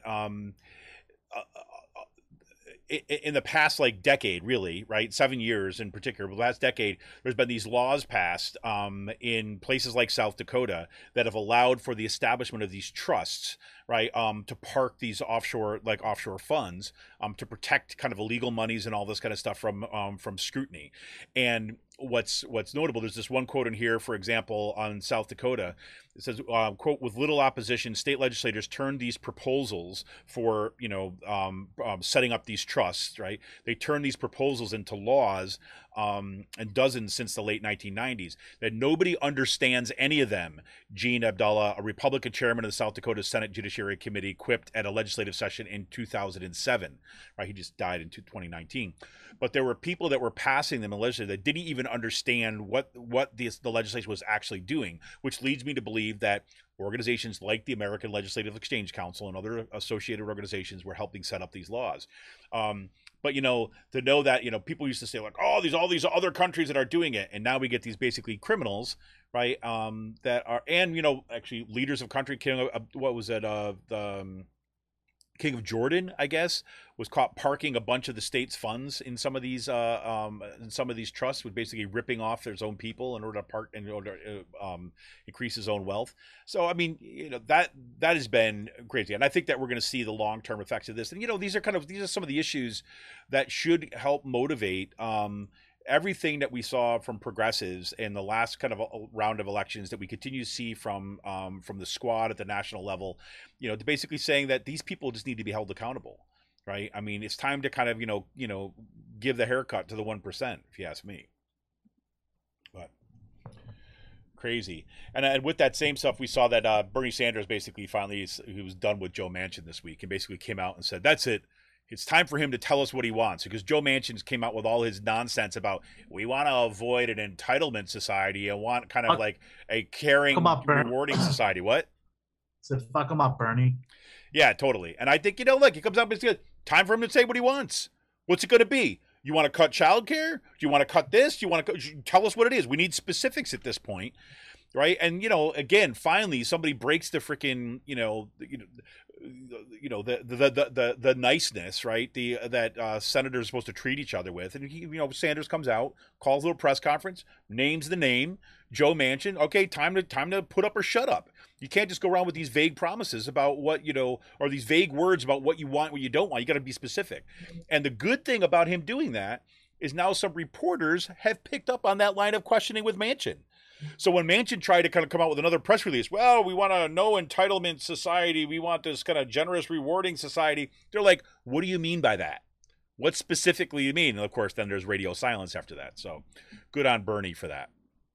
in the past decade, really, right, 7 years in particular, the last decade, there's been these laws passed in places like South Dakota that have allowed for the establishment of these trusts, right, to park these offshore funds, to protect kind of illegal monies and all this kind of stuff from scrutiny. And what's notable, there's this one quote in here, for example, on South Dakota. It says, quote, with little opposition, state legislators turned these proposals for, setting up these trusts, right? They turned these proposals into laws, and dozens since the late 1990s, that nobody understands any of them. Gene Abdallah, a Republican chairman of the South Dakota Senate Judiciary Committee, quipped at a legislative session in 2007, right? He just died in 2019. But there were people that were passing them in legislature that didn't even understand what the legislation was actually doing, which leads me to believe that organizations like the American Legislative Exchange Council and other associated organizations were helping set up these laws. But, to know that, people used to say all these other countries that are doing it. And now we get these basically criminals, right? That are, and, actually leaders of country, King of Jordan, I guess, was caught parking a bunch of the state's funds in some of these trusts, with basically ripping off their own people in order to increase his own wealth. So, I mean, that has been crazy, and I think that we're going to see the long-term effects of this. And these are some of the issues that should help motivate everything that we saw from progressives in the last kind of a round of elections, that we continue to see from the squad at the national level, basically saying that these people just need to be held accountable, right? I mean, it's time to kind of, give the haircut to the 1%, if you ask me. But crazy. And with that same stuff, we saw that Bernie Sanders basically he was done with Joe Manchin this week, and basically came out and said, that's it. It's time for him to tell us what he wants, because Joe Manchin came out with all his nonsense about we want to avoid an entitlement society and want kind of like a caring, rewarding society. What? So fuck him up, Bernie. Yeah, totally. And I think, he comes up and it's time for him to say what he wants. What's it going to be? You want to cut childcare? Do you want to cut this? Do you want to tell us what it is? We need specifics at this point. Right. And, again, finally, somebody breaks the freaking, the niceness, right? That senators are supposed to treat each other with. And Sanders comes out, calls a little press conference, names the name, Joe Manchin. Okay, time to put up or shut up. You can't just go around with these vague promises about what, or these vague words about what you want, what you don't want. You got to be specific. And the good thing about him doing that is now some reporters have picked up on that line of questioning with Manchin. So when Manchin tried to kind of come out with another press release, well, we want a no entitlement society, we want this kind of generous, rewarding society, they're like, what do you mean by that? What specifically do you mean? And of course, then there's radio silence after that. So good on Bernie for that.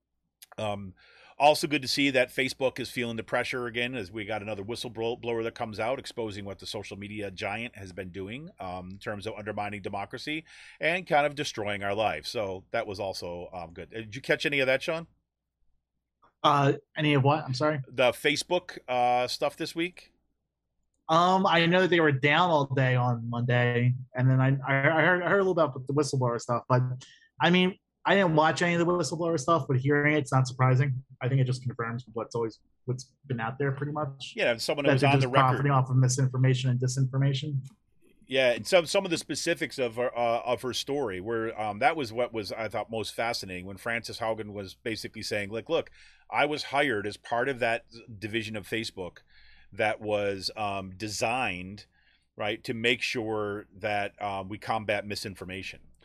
Also good to see that Facebook is feeling the pressure again, as we got another whistleblower that comes out exposing what the social media giant has been doing in terms of undermining democracy and kind of destroying our lives. So that was also good. Did you catch any of that, Sean? Any of what? I'm sorry. The Facebook stuff this week. I know they were down all day on Monday, and then I heard a little about the whistleblower stuff. But I mean, I didn't watch any of the whistleblower stuff, but hearing it's not surprising. I think it just confirms what's been out there pretty much. Yeah, someone who was on the record profiting off of misinformation and disinformation. Yeah, and some of the specifics of her story, where that was what was, I thought, most fascinating, when Frances Haugen was basically saying, like, look, I was hired as part of that division of Facebook that was designed, right, to make sure that we combat misinformation.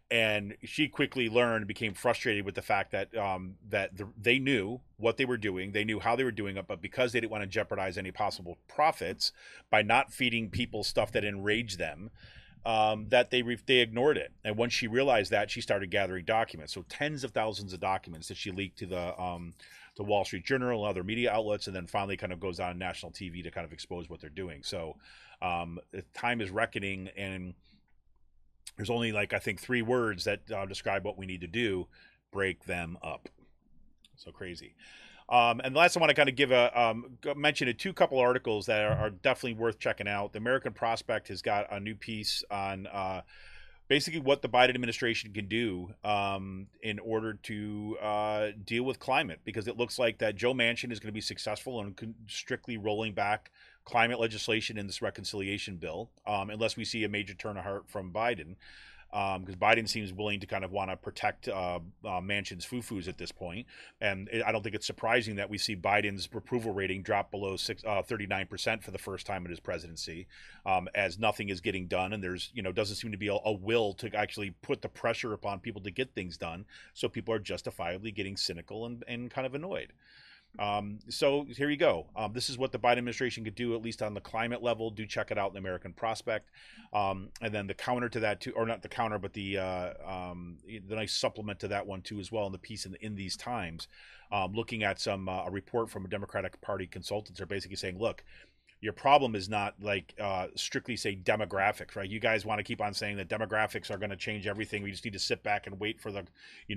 And she quickly learned and became frustrated with the fact that they knew what they were doing, they knew how they were doing it, but because they didn't want to jeopardize any possible profits by not feeding people stuff that enraged them, that they ignored it. And once she realized that, she started gathering documents. So tens of thousands of documents that she leaked to the Wall Street Journal and other media outlets, and then finally kind of goes on national TV to kind of expose what they're doing. So time is reckoning, and there's only I think 3 words that describe what we need to do: break them up. So crazy. And the last I want to kind of give mention 2 couple articles that are definitely worth checking out. The American Prospect has got a new piece on basically what the Biden administration can do in order to deal with climate, because it looks like that Joe Manchin is going to be successful in strictly rolling back climate legislation in this reconciliation bill, unless we see a major turn of heart from Biden, because Biden seems willing to kind of want to protect Manchin's foo-foos at this point. And I don't think it's surprising that we see Biden's approval rating drop below 39% for the first time in his presidency, as nothing is getting done, and there's doesn't seem to be a will to actually put the pressure upon people to get things done. So people are justifiably getting cynical and kind of annoyed. So here you go. This is what the Biden administration could do, at least on the climate level. Do check it out in the American Prospect. And then the counter to that too, or not the counter, but the nice supplement to that one too as well in the piece in these times, looking at a report from a Democratic Party consultants are basically saying, look, your problem is not strictly say demographics, right? You guys want to keep on saying that demographics are going to change everything. We just need to sit back and wait for the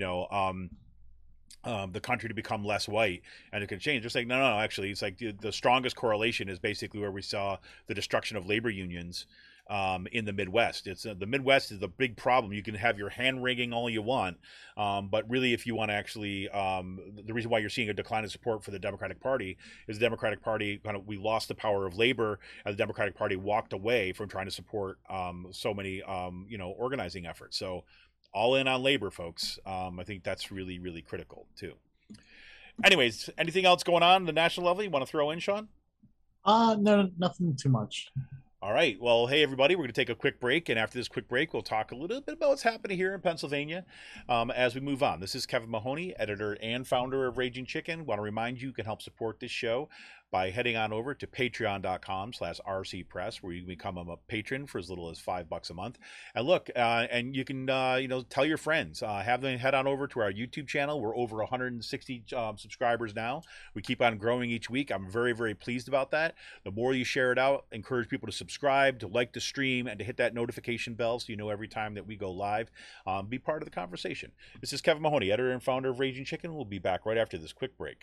country to become less white and it could change. Just no, actually, it's the strongest correlation is basically where we saw the destruction of labor unions in the Midwest. It's the Midwest is the big problem. You can have your hand wringing all you want, but really, if you want to actually, the reason why you're seeing a decline in support for the Democratic Party is the Democratic Party we lost the power of labor, and the Democratic Party walked away from trying to support so many organizing efforts. So all in on labor, folks. I think that's really, really critical too. Anyways, anything else going on the national level you want to throw in, Sean? No, nothing too much. All right. Well, hey, everybody, we're going to take a quick break. And after this quick break, we'll talk a little bit about what's happening here in Pennsylvania as we move on. This is Kevin Mahoney, editor and founder of Raging Chicken. Want to remind you can help support this show by heading on over to patreon.com/rcpress, where you can become a patron for as little as $5 a month. And look, and you can, tell your friends, have them head on over to our YouTube channel. We're over 160 subscribers now. We keep on growing each week. I'm very, very pleased about that. The more you share it out, encourage people to subscribe, to like the stream, and to hit that notification bell so you know every time that we go live. Be part of the conversation. This is Kevin Mahoney, editor and founder of Raging Chicken. We'll be back right after this quick break.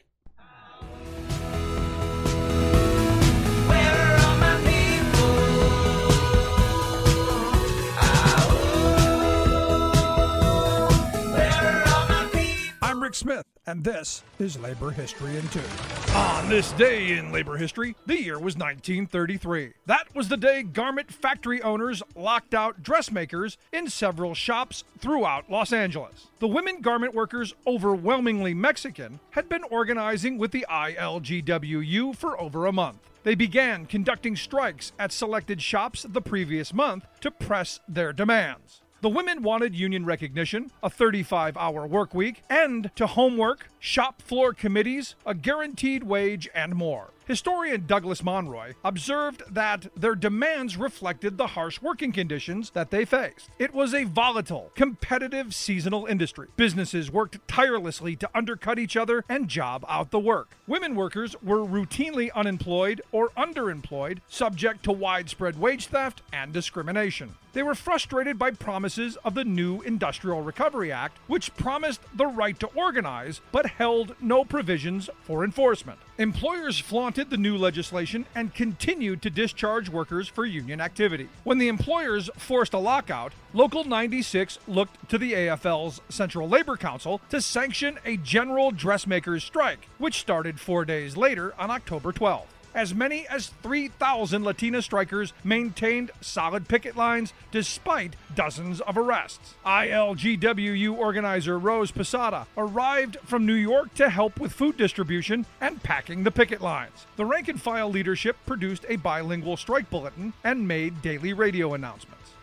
I'm Rick Smith, and this is Labor History in 2. On this day in labor history, the year was 1933. That was the day garment factory owners locked out dressmakers in several shops throughout Los Angeles. The women garment workers, overwhelmingly Mexican, had been organizing with the ILGWU for over a month. They began conducting strikes at selected shops the previous month to press their demands. The women wanted union recognition, a 35-hour work week, end to homework, shop floor committees, a guaranteed wage, and more. Historian Douglas Monroy observed that their demands reflected the harsh working conditions that they faced. It was a volatile, competitive seasonal industry. Businesses worked tirelessly to undercut each other and job out the work. Women workers were routinely unemployed or underemployed, subject to widespread wage theft and discrimination. They were frustrated by promises of the new Industrial Recovery Act, which promised the right to organize but held no provisions for enforcement. Employers flaunted the new legislation and continued to discharge workers for union activity. When the employers forced a lockout, Local 96 looked to the AFL's Central Labor Council to sanction a general dressmakers strike, which started 4 days later on October 12th. As many as 3,000 Latina strikers maintained solid picket lines despite dozens of arrests. ILGWU organizer Rose Posada arrived from New York to help with food distribution and packing the picket lines. The rank-and-file leadership produced a bilingual strike bulletin and made daily radio announcements.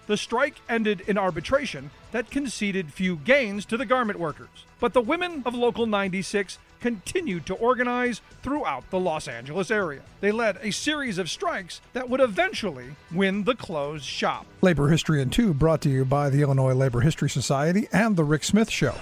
The strike ended in arbitration that conceded few gains to the garment workers. But the women of Local 96 continued to organize throughout the Los Angeles area. They led a series of strikes that would eventually win the closed shop. Labor History in 2 brought to you by the Illinois Labor History Society and The Rick Smith Show.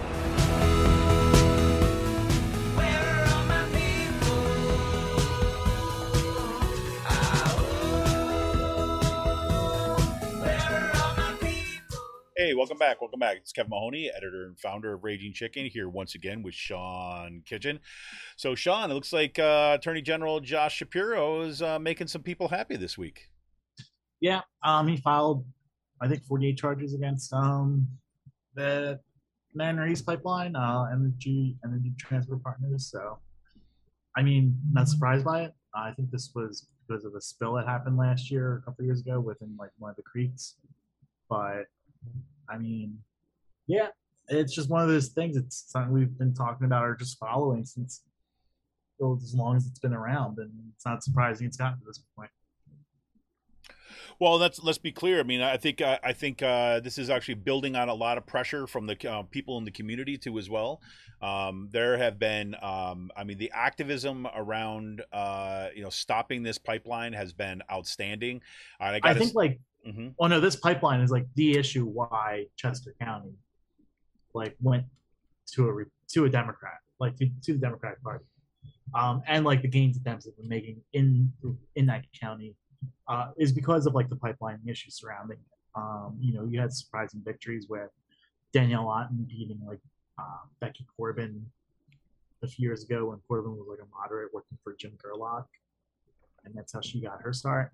Hey, welcome back. Welcome back. It's Kevin Mahoney, editor and founder of Raging Chicken, here once again with Sean Kitchen. So, Sean, it looks like Attorney General Josh Shapiro is making some people happy this week. Yeah, he filed, I think, 48 charges against the Mariner East Pipeline, Energy Transfer Partners. So, I mean, not surprised by it. I think this was because of a spill that happened last year, a couple of years ago, within like one of the creeks. But I mean, yeah, it's just one of those things. It's something we've been talking about or just following since as long as it's been around, and it's not surprising it's gotten to this point. Well, let's be clear. I mean, I think this is actually building on a lot of pressure from the people in the community too, as well. There have been, the activism around stopping this pipeline has been outstanding. I think Mm-hmm. Oh no, this pipeline is like the issue why Chester County went to a Democrat, to the Democratic Party, and like the gains that Dems have been making in that county is because of like the pipeline issues surrounding it. You had surprising victories with Danielle Otten beating Becky Corbin a few years ago when Corbin was like a moderate working for Jim Gerlach. And that's how she got her start.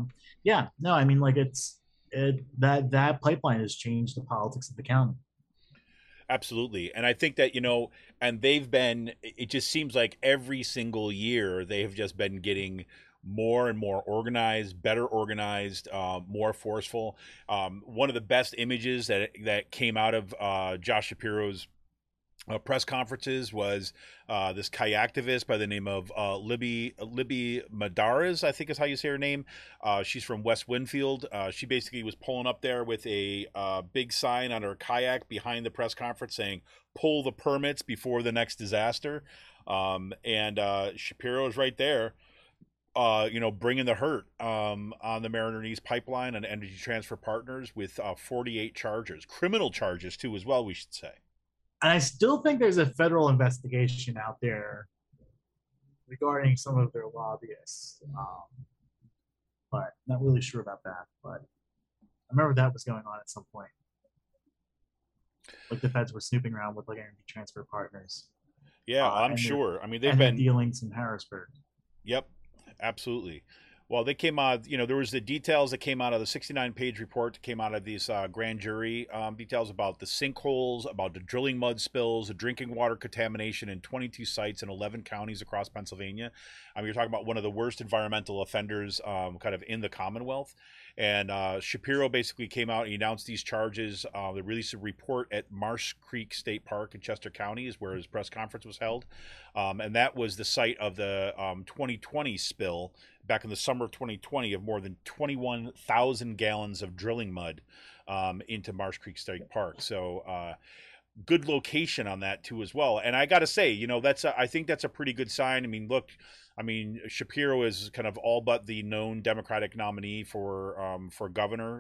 That pipeline has changed the politics of the county. Absolutely. And I think that, and it just seems like every single year they have just been getting more and more organized, better organized, more forceful. One of the best images that came out of Josh Shapiro's press conferences was this kayaktivist by the name of Libby Madares, I think is how you say her name. She's from West Winfield. She basically was pulling up there with a big sign on her kayak behind the press conference saying, "Pull the permits before the next disaster." And Shapiro is right there, bringing the hurt on the Mariner East Pipeline and Energy Transfer Partners with 48 charges, criminal charges too, as well, we should say. And I still think there's a federal investigation out there regarding some of their lobbyists, but not really sure about that. But I remember that was going on at some point. Like the feds were snooping around with Energy Transfer Partners. Yeah, I'm sure. I mean, they've been dealings in Harrisburg. Yep, absolutely. Well, they came out, there was the details that came out of the 69-page report that came out of these grand jury details about the sinkholes, about the drilling mud spills, the drinking water contamination in 22 sites in 11 counties across Pennsylvania. You're talking about one of the worst environmental offenders kind of in the Commonwealth. And Shapiro basically came out and he announced these charges. They released a report at Marsh Creek State Park in Chester County is where his press conference was held. And that was the site of the 2020 spill back in the summer of 2020 of more than 21,000 gallons of drilling mud into Marsh Creek State Park. So good location on that too as well. And I got to say, I think that's a pretty good sign. Look, Shapiro is kind of all but the known Democratic nominee for governor.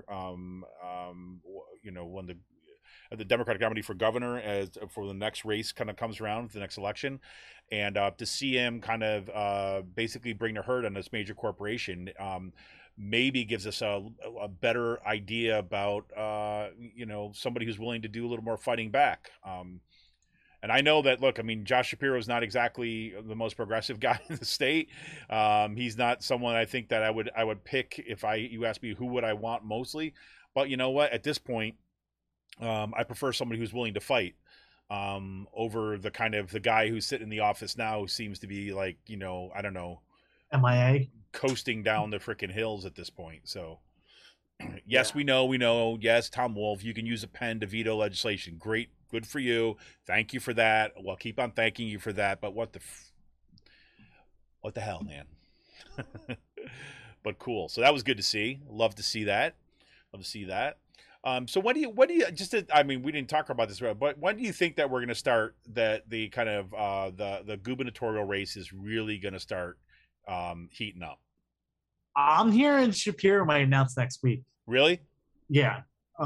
When the Democratic nominee for governor for the next race kind of comes around, the next election, and to see him kind of basically bring the hurt on this major corporation maybe gives us a better idea about somebody who's willing to do a little more fighting back. And I know that, look, Josh Shapiro is not exactly the most progressive guy in the state. He's not someone I think that I would pick if you ask me who would I want mostly. But you know what? At this point, I prefer somebody who's willing to fight over the guy who's sitting in the office now who seems to be like, I don't know, MIA, coasting down the freaking hills at this point. So yes, yeah. we know. Yes, Tom Wolf, you can use a pen to veto legislation. Great. Good for you. Thank you for that. Well, keep on thanking you for that. But what the hell, man? But cool. So that was good to see. Love to see that. Love to see that. So when do you I mean, we didn't talk about this, but when do you think that we're going to start the kind of the gubernatorial race is really going to start heating up? I'm hearing Shapiro might announce next week. Really? Yeah.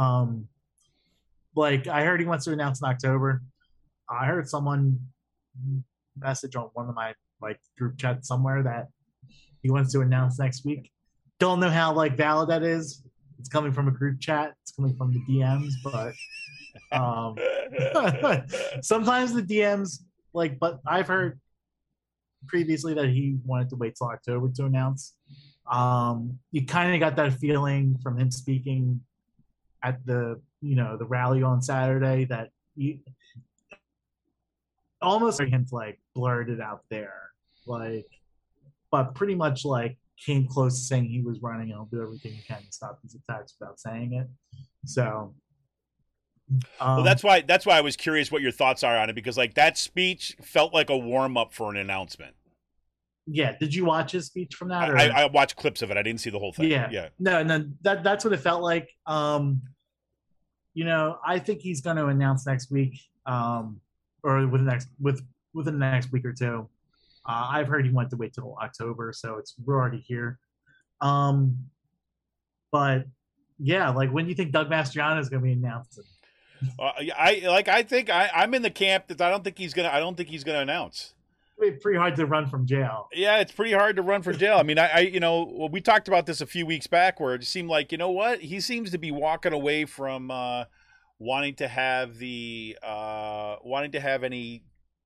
Like I heard he wants to announce in October. I heard someone message on one of my like group chats somewhere that he wants to announce next week. Don't know how like valid that is. It's coming from a group chat. It's coming from the DMs, but sometimes the DMs like. But I've heard previously that he wanted to wait till October to announce. You kind of got that feeling from him speaking at the rally on Saturday that he almost him to like blurt it out there, like, but pretty much like came close to saying he was running and he'll do everything he can to stop these attacks without saying it. So well, that's why I was curious what your thoughts are on it, because like that speech felt like a warm up for an announcement. Yeah, did you watch his speech from that? Or? I watched clips of it. I didn't see the whole thing. Yeah. No, that's what it felt like. I think he's going to announce next week, or within the next week or two. I've heard he wanted to wait till October, so we're already here. But yeah, like when do you think Doug Mastriano is going to be announcing? I'm in the camp that I don't think he's gonna announce. It's pretty hard to run from jail. Yeah, it's pretty hard to run from jail. I mean, we talked about this a few weeks back, where it seemed like, you know what, he seems to be walking away from wanting to have any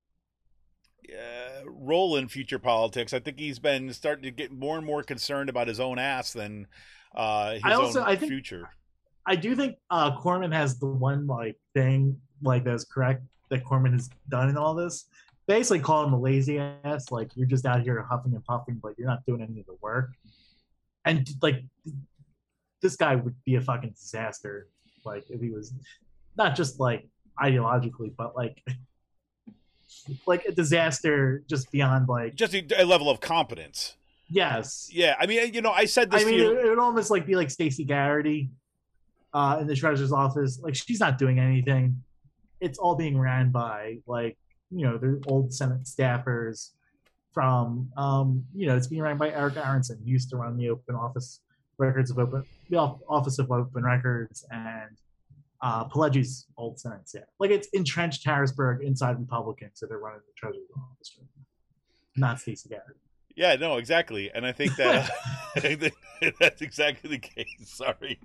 role in future politics. I think he's been starting to get more and more concerned about his own ass than his own future. I do think Corman has the one like thing like that's correct that Corman has done in all this. Basically call him a lazy ass, like you're just out here huffing and puffing, but you're not doing any of the work. And like this guy would be a fucking disaster, like if he was not just like ideologically, but like a disaster just beyond like just a level of competence. Yes. Yeah. I mean, I said this. It would almost like be like Stacey Garrity in the treasurer's office. Like she's not doing anything. It's all being ran by like, they're old Senate staffers from, it's being ran by Eric Aronson, who used to run the Office of Open Records, and Pileggi's old Senate staff. Like it's entrenched Harrisburg inside Republicans that are running the treasurer's office, not Stacey Garrity. Yeah, no, exactly, and I think that that's exactly the case. Sorry,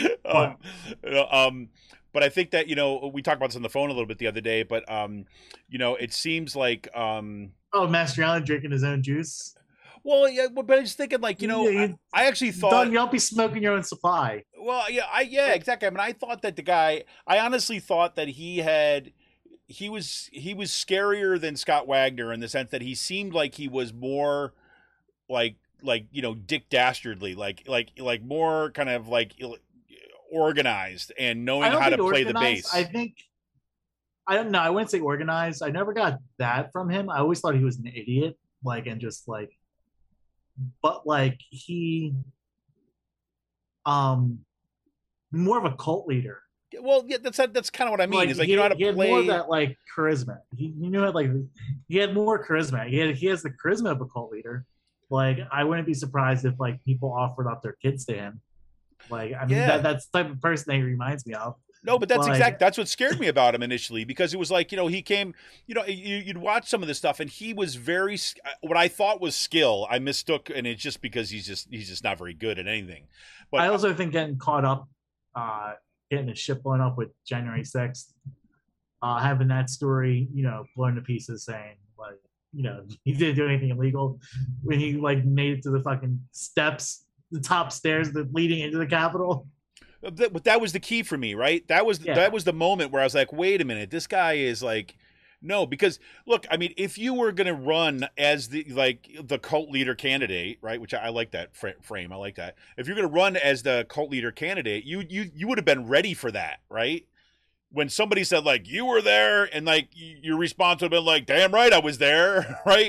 but I think that we talked about this on the phone a little bit the other day. But it seems like Mastriano drinking his own juice. Well, yeah, but I was thinking like I actually thought you don't be smoking your own supply. Well, yeah, exactly. I mean, I thought that the guy. I honestly thought that he was scarier than Scott Wagner in the sense that he seemed like he was more like Dick Dastardly, like more kind of like organized and knowing how to play the bass. I don't know. I wouldn't say organized. I never got that from him. I always thought he was an idiot, but he, more of a cult leader. Well, yeah, that's kind of what I mean. Like, he had more of that like charisma. He had more charisma. He has the charisma of a cult leader. Like I wouldn't be surprised if like people offered up their kids to him. Like I mean that's the type of person that he reminds me of. No, but that's what scared me about him initially, because it was like, he came, you'd watch some of this stuff and he was very, what I thought was skill, I mistook, and it's just because he's just not very good at anything. But I also think getting caught up, getting his shit blown up with January 6th, having that story, blown to pieces, saying like, he didn't do anything illegal when he like made it to the fucking steps, the top stairs that leading into the Capitol. But that was the key for me, right? That was the moment where I was like, wait a minute, this guy is like, no, because look, I mean, if you were going to run as the cult leader candidate, right? Which I like that frame. I like that. If you're going to run as the cult leader candidate, you would have been ready for that, right? When somebody said like you were there, and like your response would have been like, damn right I was there, right?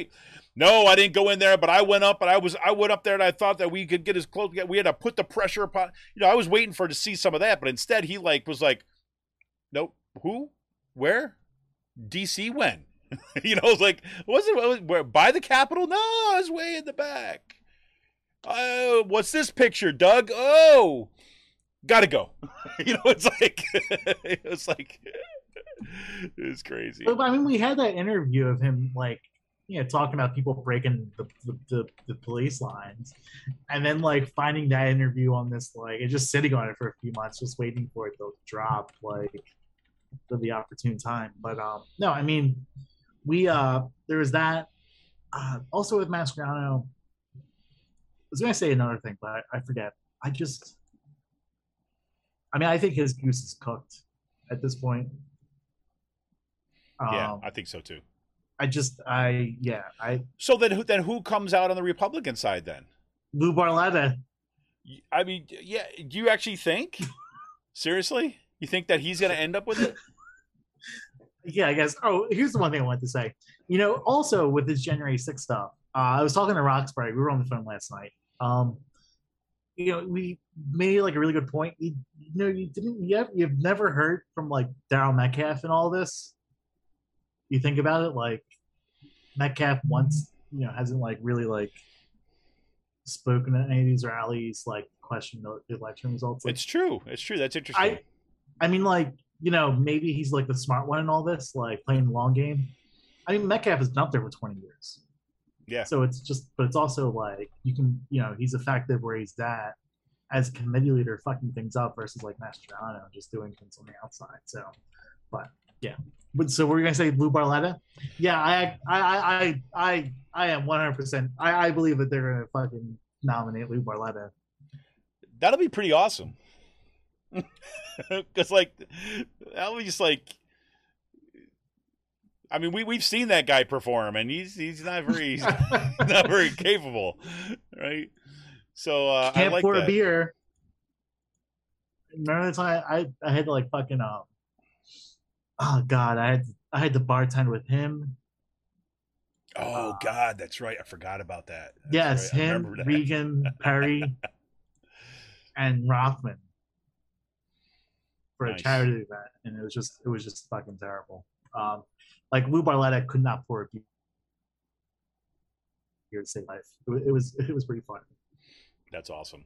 No, I didn't go in there, but I went up, and I went up there, and I thought that we could get as close. We had to put the pressure upon. I was waiting for to see some of that, but instead he was like, nope. Who? Where? DC when? It's like, was it by the Capitol? No, I was way in the back. What's this picture, Doug? Oh, gotta go. It's like it's crazy. But, I mean, we had that interview of him, talking about people breaking the police lines, and then finding that interview on this, and just sitting on it for a few months, just waiting for it to drop, for the opportune time. But no, I mean, we there was that. Also with Mascherano, I was gonna say another thing, but I forget. I think his goose is cooked at this point. Yeah, I think so too. So then who comes out on the Republican side then? Lou Barletta. I mean, yeah. Do you actually think? Seriously? You think that he's going to end up with it? Yeah, I guess. Oh, here's the one thing I wanted to say. Also with this January 6th stuff, I was talking to Roxbury. We were on the phone last night. We made a really good point. You've never heard from Daryl Metcalf and all this. You think about it, Metcalf once, hasn't really spoken at any of these rallies, questioned the election results. It's true. That's interesting. I mean, maybe he's the smart one in all this, playing the long game. I mean, Metcalf has been up there for 20 years. Yeah. So but it's also you can, he's effective where he's at as committee leader, fucking things up versus Mastriano just doing things on the outside. So, but yeah. So we're gonna say Lou Barletta. Yeah, I am 100%. I believe that they're gonna fucking nominate Lou Barletta. That'll be pretty awesome. Because that'll be just I mean, we've seen that guy perform, and he's not very not very capable, right? So can't I pour that. A beer. Remember the time I had to fucking oh god, I had to bartend with him. Oh god, that's right. I forgot about that. That's yes, right. him, Regan, Perry, and Rothman for a charity event, and it was just fucking terrible. Lou Barletta could not pour a beer to save life. It was pretty fun. That's awesome.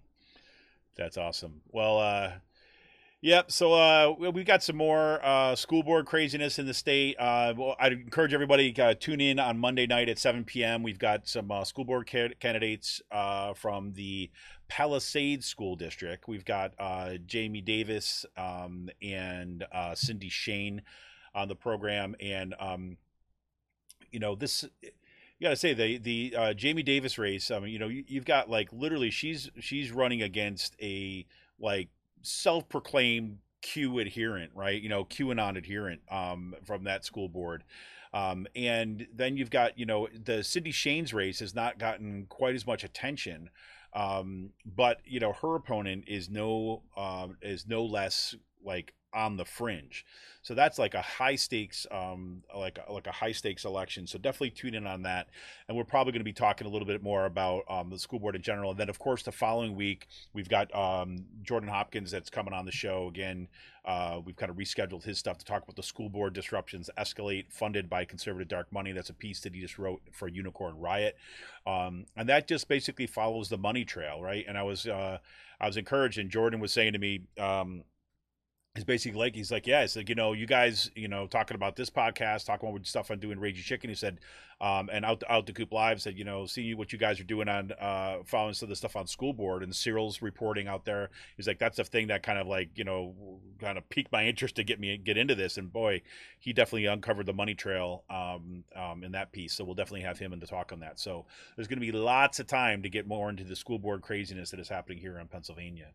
Well, yep. So we got some more school board craziness in the state. Well, I'd encourage everybody to tune in on Monday night at 7 p.m. We've got some school board candidates from the Palisades School District. We've got Jamie Davis and Cindy Shane on the program, and this. You got to say the Jamie Davis race. I mean, you've got literally she's running against a self-proclaimed Q adherent, right? QAnon adherent from that school board. And then you've got, the Cindy Shane's race has not gotten quite as much attention. But her opponent is no less on the fringe. So that's a high stakes, like a high stakes election. So definitely tune in on that. And we're probably going to be talking a little bit more about the school board in general. And then of course the following week we've got Jordan Hopkins that's coming on the show again. We've kind of rescheduled his stuff to talk about the school board disruptions escalate, funded by conservative dark money. That's a piece that he just wrote for Unicorn Riot. And that just basically follows the money trail, right? And I was encouraged, and Jordan was saying to me, he's basically he's like, yeah, it's you guys, talking about this podcast, talking about stuff I'm doing Ragey Chicken. He said, and out to Coop Live said, see what you guys are doing on following some of the stuff on school board, and Cyril's reporting out there. He's like, that's the thing that kind of kind of piqued my interest to get into this. And boy, he definitely uncovered the money trail in that piece. So we'll definitely have him in to talk on that. So there's going to be lots of time to get more into the school board craziness that is happening here in Pennsylvania.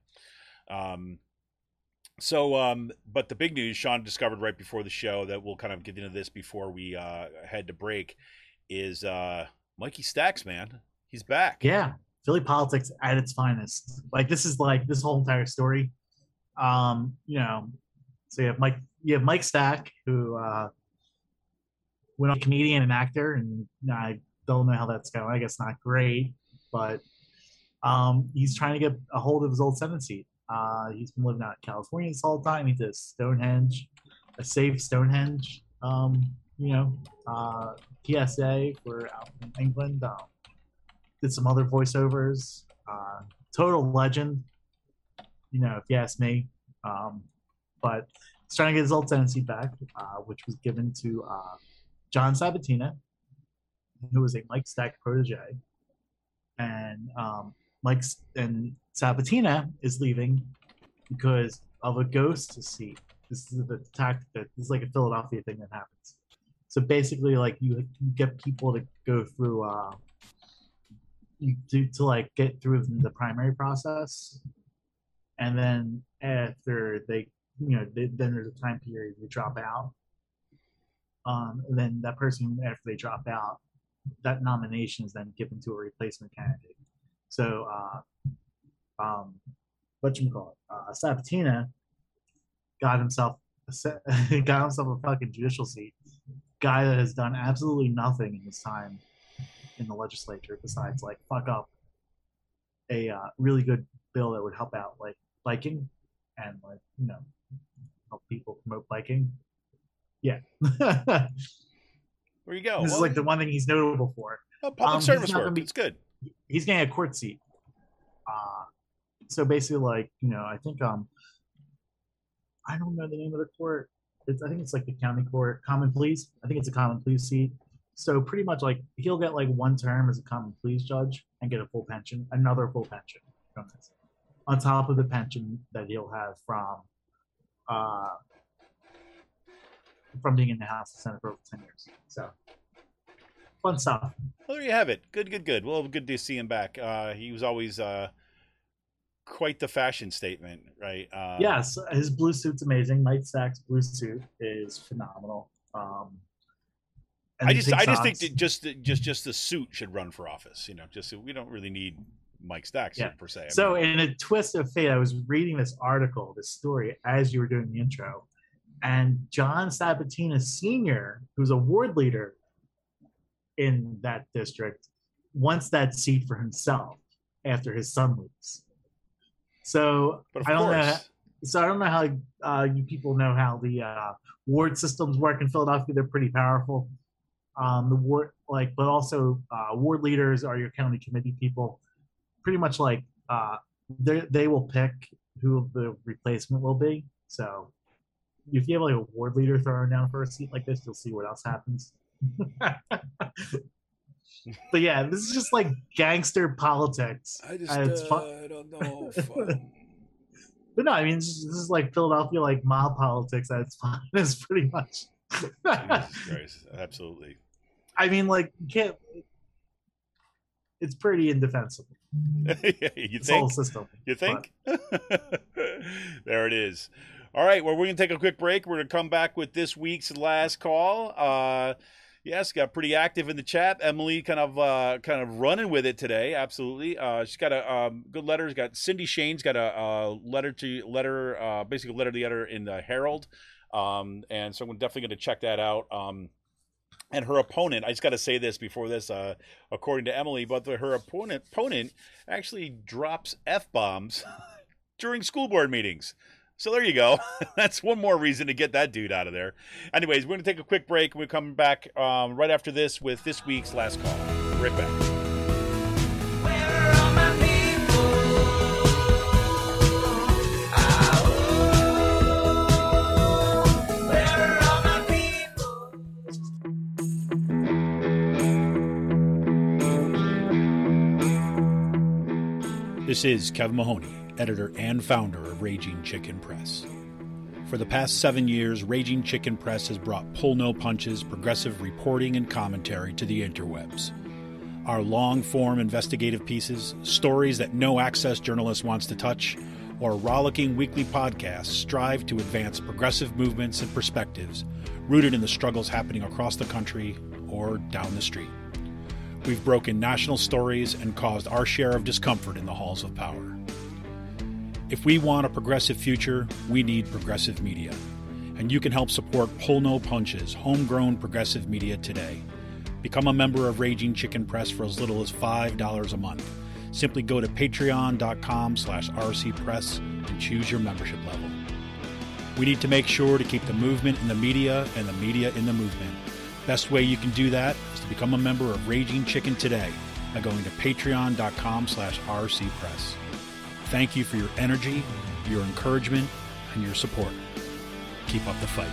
But the big news Sean discovered right before the show, that we'll kind of get into this before we head to break, is Mikey Stacks, man. He's back. Yeah. Philly politics at its finest. This is this whole entire story. So you have Mike Stack, who went on comedian and actor, and don't know how that's going. I guess not great, but he's trying to get a hold of his old Senate seat. He's been living out in California this whole time. He did Stonehenge, a safe Stonehenge, PSA for out in England. Did some other voiceovers. Total legend, if you ask me. But he's trying to get his old Senate seat back, which was given to John Sabatina, who was a Mike Stack protege. And Sabatina is leaving because of a ghost seat. This is the tactic that this is like a Philadelphia thing that happens. So basically, like you get people to go through get through the primary process, and then after then there's a time period they drop out. And then that person, after they drop out, that nomination is then given to a replacement candidate. So, Sabatina got himself a fucking judicial seat. Guy that has done absolutely nothing in his time in the legislature besides like fuck up a really good bill that would help out like biking and help people promote biking. Yeah. There you go. This is like the one thing he's notable for. Public service work. It's good. He's getting a court seat. So basically, like, I think I don't know the name of the court. I think it's like the county court, common pleas. I think it's a common pleas seat. So pretty much like he'll get like one term as a common pleas judge and get a full pension, another full pension from this, on top of the pension that he'll have from being in the House and Senate for over 10 years. So fun stuff. Well, there you have it. Good. Well, good to see him back. He was always quite the fashion statement, right? Yes, his blue suit's amazing. Mike Stack's blue suit is phenomenal. I just think that just the suit should run for office. Just we don't really need Mike Stack per se. In a twist of fate, I was reading this story as you were doing the intro, and John Sabatina Sr., who's a ward leader in that district, wants that seat for himself after his son leaves. So I don't know how you people know how the ward systems work in Philadelphia. They're pretty powerful. Ward leaders are your county committee people. Pretty much like they will pick who the replacement will be. So if you have like a ward leader thrown down for a seat like this, you'll see what else happens. But yeah, this is just like gangster politics. I don't know. But no, I mean, this is like Philadelphia, like mob politics at its finest, pretty much. Jesus Christ, absolutely. I mean, like, you can't. It's pretty indefensible. You think? Whole system. You think? There it is. All right, well, we're going to take a quick break. We're going to come back with this week's last call. Yes, got pretty active in the chat. Emily kind of running with it today. Absolutely. She's got a good letter. She's got Cindy Shane's got a letter to the editor in the Herald. And so I'm definitely going to check that out. And her opponent, I just got to say this before this, according to Emily, but her opponent actually drops F-bombs during school board meetings. So there you go. That's one more reason to get that dude out of there. Anyways, we're going to take a quick break. We'll come back right after this with this week's last call. Right back. Where are my people? Where are my people? This is Kevin Mahoney, editor and founder of Raging Chicken Press. For the past 7 years, Raging Chicken Press has brought pull-no-punches, progressive reporting and commentary to the interwebs. Our long-form investigative pieces, stories that no-access journalist wants to touch, or rollicking weekly podcasts strive to advance progressive movements and perspectives rooted in the struggles happening across the country or down the street. We've broken national stories and caused our share of discomfort in the halls of power. If we want a progressive future, we need progressive media. And you can help support Pull No Punches, homegrown progressive media today. Become a member of Raging Chicken Press for as little as $5 a month. Simply go to patreon.com/rcpress and choose your membership level. We need to make sure to keep the movement in the media and the media in the movement. Best way you can do that is to become a member of Raging Chicken today by going to patreon.com/rcpress. Thank you for your energy, your encouragement, and your support. Keep up the fight.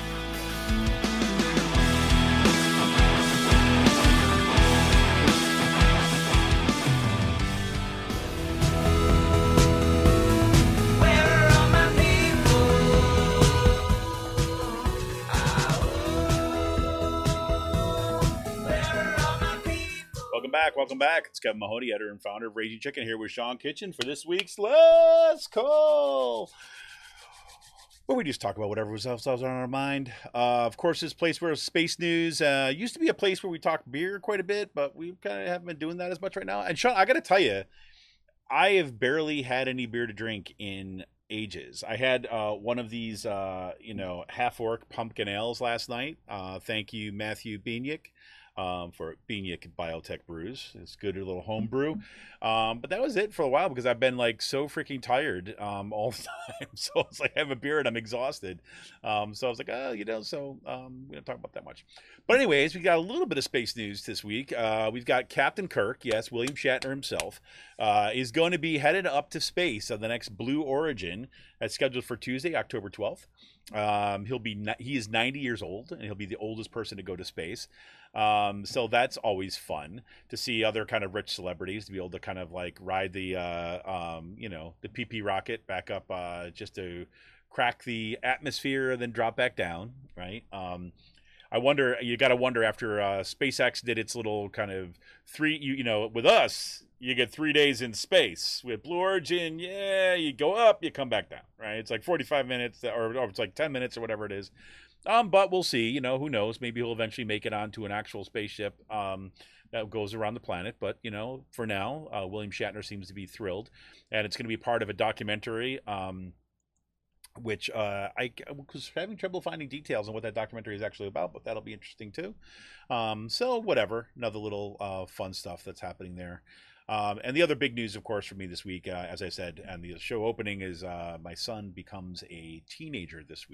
Welcome back. It's Kevin Mahoney, editor and founder of Raging Chicken, here with Sean Kitchen for this week's Let's Call, where we just talk about whatever was else on our mind. Of course, this place where space news used to be a place where we talk beer quite a bit, but we kind of haven't been doing that as much right now. And Sean, I got to tell you, I have barely had any beer to drink in ages. I had one of these, half-orc pumpkin ales last night. Thank you, Matthew Bieniek. For Bieniek Biotech Brews. It's good, a little home brew. But that was it for a while because I've been like so freaking tired all the time. So it's like I have a beer and I'm exhausted. So I was like, we don't talk about that much. But anyways, we got a little bit of space news this week. We've got Captain Kirk, yes, William Shatner himself, is going to be headed up to space on the next Blue Origin. That's scheduled for Tuesday, October 12th. He is 90 years old and he'll be the oldest person to go to space. So that's always fun to see other kind of rich celebrities to be able to kind of like ride the PP rocket back up just to crack the atmosphere and then drop back down, right? You got to wonder after SpaceX did its little kind of with us, you get 3 days in space. With Blue Origin, you go up, you come back down, right? It's like 45 minutes or it's like 10 minutes or whatever it is. But we'll see, who knows? Maybe he'll eventually make it onto an actual spaceship that goes around the planet. But, for now, William Shatner seems to be thrilled. And it's going to be part of a documentary, which I was having trouble finding details on what that documentary is actually about. But that'll be interesting, too. So whatever, another little fun stuff that's happening there. And the other big news, of course, for me this week, as I said, and the show opening is my son becomes a teenager this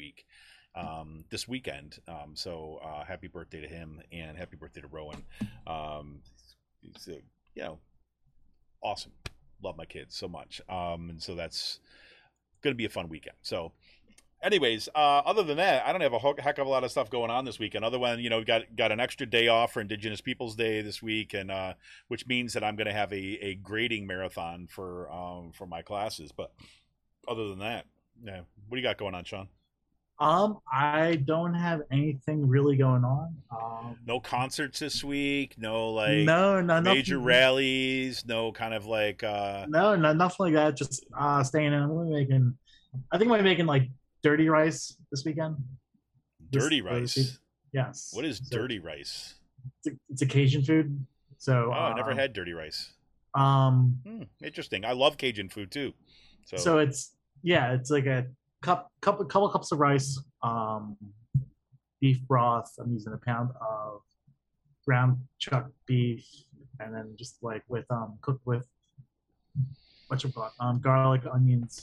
weekend. So happy birthday to him and happy birthday to Rowan. It's awesome. Love my kids so much. And so that's going to be a fun weekend. So anyways, other than that, I don't have a heck of a lot of stuff going on this weekend. Other than, we got an extra day off for Indigenous Peoples Day this week, and which means that I'm going to have a grading marathon for my classes. But other than that, what do you got going on, Sean? I don't have anything really going on. No concerts this week. No major nothing, rallies. No kind of like no, nothing like that. Just staying in. I think I'm making like dirty rice this weekend. Dirty rice. Yes. What is dirty rice? It's a Cajun food. So I never had dirty rice. Interesting. I love Cajun food too. So it's like a couple cups of rice, beef broth. I'm using a pound of ground chuck beef, and then just like cooked with garlic, onions,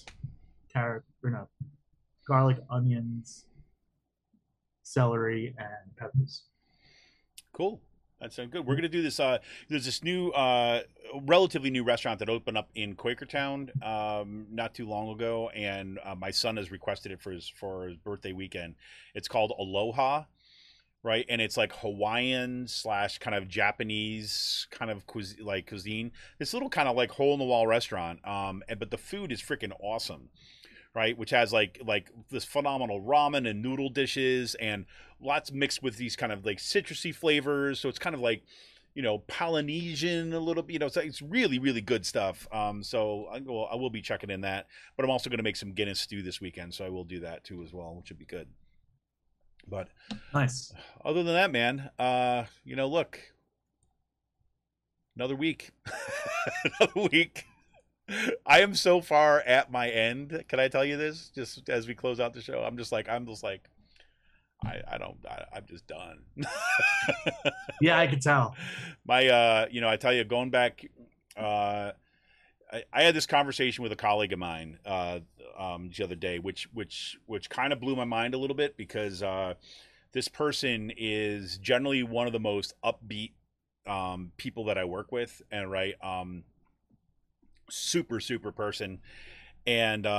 garlic, onions, celery, and peppers. Cool. That sounds good. We're going to do this. There's this new, relatively new restaurant that opened up in Quakertown not too long ago, and my son has requested it for his birthday weekend. It's called Aloha, right? And it's like Hawaiian / kind of Japanese kind of cuisine. This little kind of like hole in the wall restaurant, but the food is freaking awesome. Right, which has like this phenomenal ramen and noodle dishes and lots mixed with these kind of like citrusy flavors. So it's kind of like, Polynesian a little bit. So it's really, really good stuff. So I will be checking in that, but I'm also going to make some Guinness stew this weekend, so I will do that too as well, which would be good. But nice. Other than that, man, look, another week, another week. I am so far at my end. Can I tell you this? Just as we close out the show, I'm just like, I'm just done. Yeah, I could tell. My, I tell you, going back, I had this conversation with a colleague of mine the other day, which kind of blew my mind a little bit because this person is generally one of the most upbeat people that I work with, and super person, and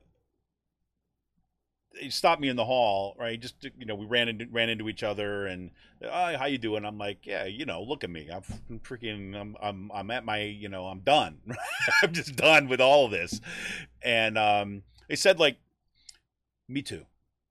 he stopped me in the hall, right? Just we ran into each other, and how you doing? I'm like, yeah, look at me. I'm freaking, I'm at my, I'm done. I'm just done with all of this. And they said, like, me too.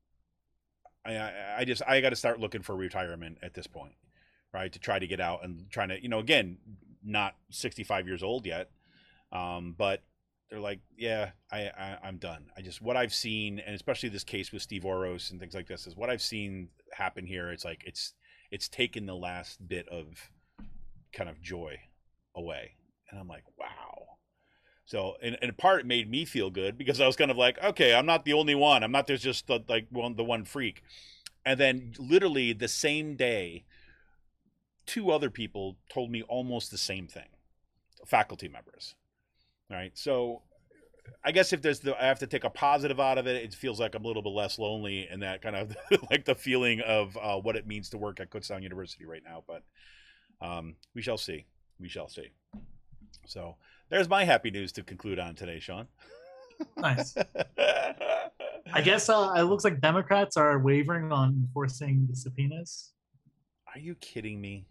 I got to start looking for retirement at this point, right? To try to get out and trying to, again, not 65 years old yet, but they're like, yeah, I'm done. What I've seen, and especially this case with Steve Oros and things like this, is what I've seen happen here. It's like it's taken the last bit of kind of joy away, and I'm like, wow. So, and in part, it made me feel good because I was kind of like, okay, I'm not the only one. I'm not there's just the one freak. And then literally the same day, 2 other people told me almost the same thing, faculty members. Right. So I guess if I have to take a positive out of it, it feels like I'm a little bit less lonely, and that kind of like the feeling of what it means to work at Kutztown University right now. But we shall see. We shall see. So there's my happy news to conclude on today, Sean. Nice. I guess it looks like Democrats are wavering on enforcing the subpoenas. Are you kidding me?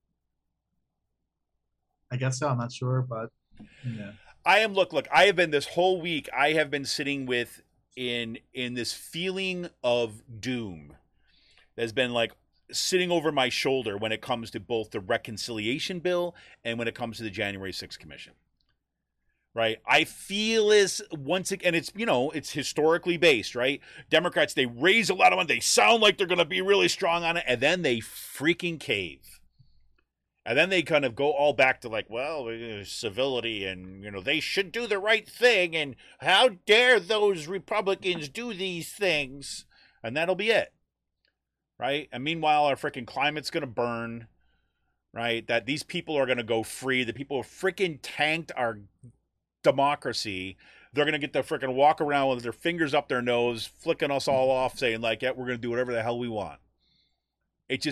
I guess so. I'm not sure, but yeah. Look, I have been this whole week, I have been sitting in this feeling of doom that's been like sitting over my shoulder when it comes to both the reconciliation bill and when it comes to the January 6th commission. Right. I feel once again, it's, it's historically based, right? Democrats, they raise a lot of money. They sound like they're going to be really strong on it. And then they freaking cave. And then they kind of go all back to like, well, civility and, they should do the right thing. And how dare those Republicans do these things? And that'll be it. Right. And meanwhile, our freaking climate's going to burn. Right. That these people are going to go free. The people who freaking tanked our democracy. They're going to get to freaking walk around with their fingers up their nose, flicking us all off, saying like, yeah, we're going to do whatever the hell we want. It's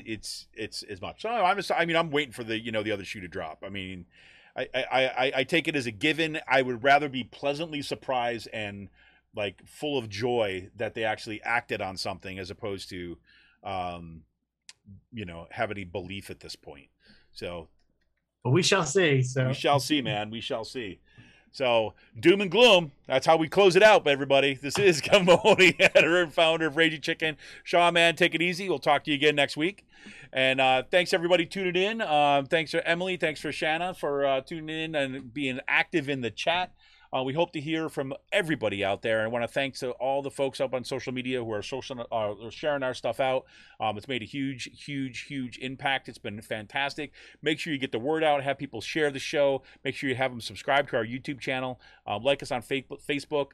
as much. So I'm waiting for the other shoe to drop. I mean, I take it as a given. I would rather be pleasantly surprised and like full of joy that they actually acted on something as opposed to, have any belief at this point. So, but we shall see. So we shall see, man. We shall see. So, doom and gloom. That's how we close it out, everybody. This is Kevin Mahoney, editor and founder of Raging Chicken. Sean, man, take it easy. We'll talk to you again next week. And thanks, everybody, tuning in. Thanks for Emily. Thanks for Shanna for tuning in and being active in the chat. We hope to hear from everybody out there. I want to thank all the folks up on social media who are sharing our stuff out. It's made a huge impact. It's been fantastic. Make sure you get the word out. Have people share the show. Make sure you have them subscribe to our YouTube channel. Like us on Facebook.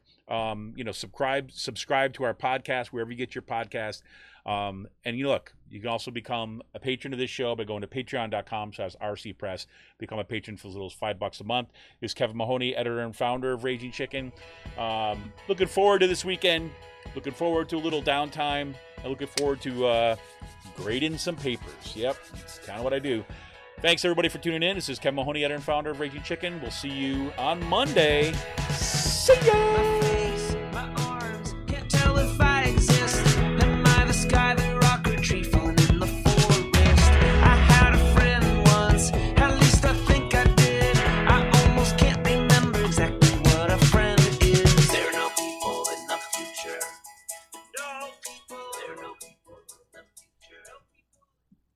Subscribe to our podcast wherever you get your podcast. And look, you can also become a patron of this show by going to patreon.com/rcpress. Become a patron for as little as $5 a month. This is Kevin Mahoney, editor and founder of Raging Chicken. Looking forward to this weekend. Looking forward to a little downtime. I'm looking forward to grading some papers. Yep, that's kind of what I do. Thanks, everybody, for tuning in. This is Kevin Mahoney, editor and founder of Raging Chicken. We'll see you on Monday. See ya!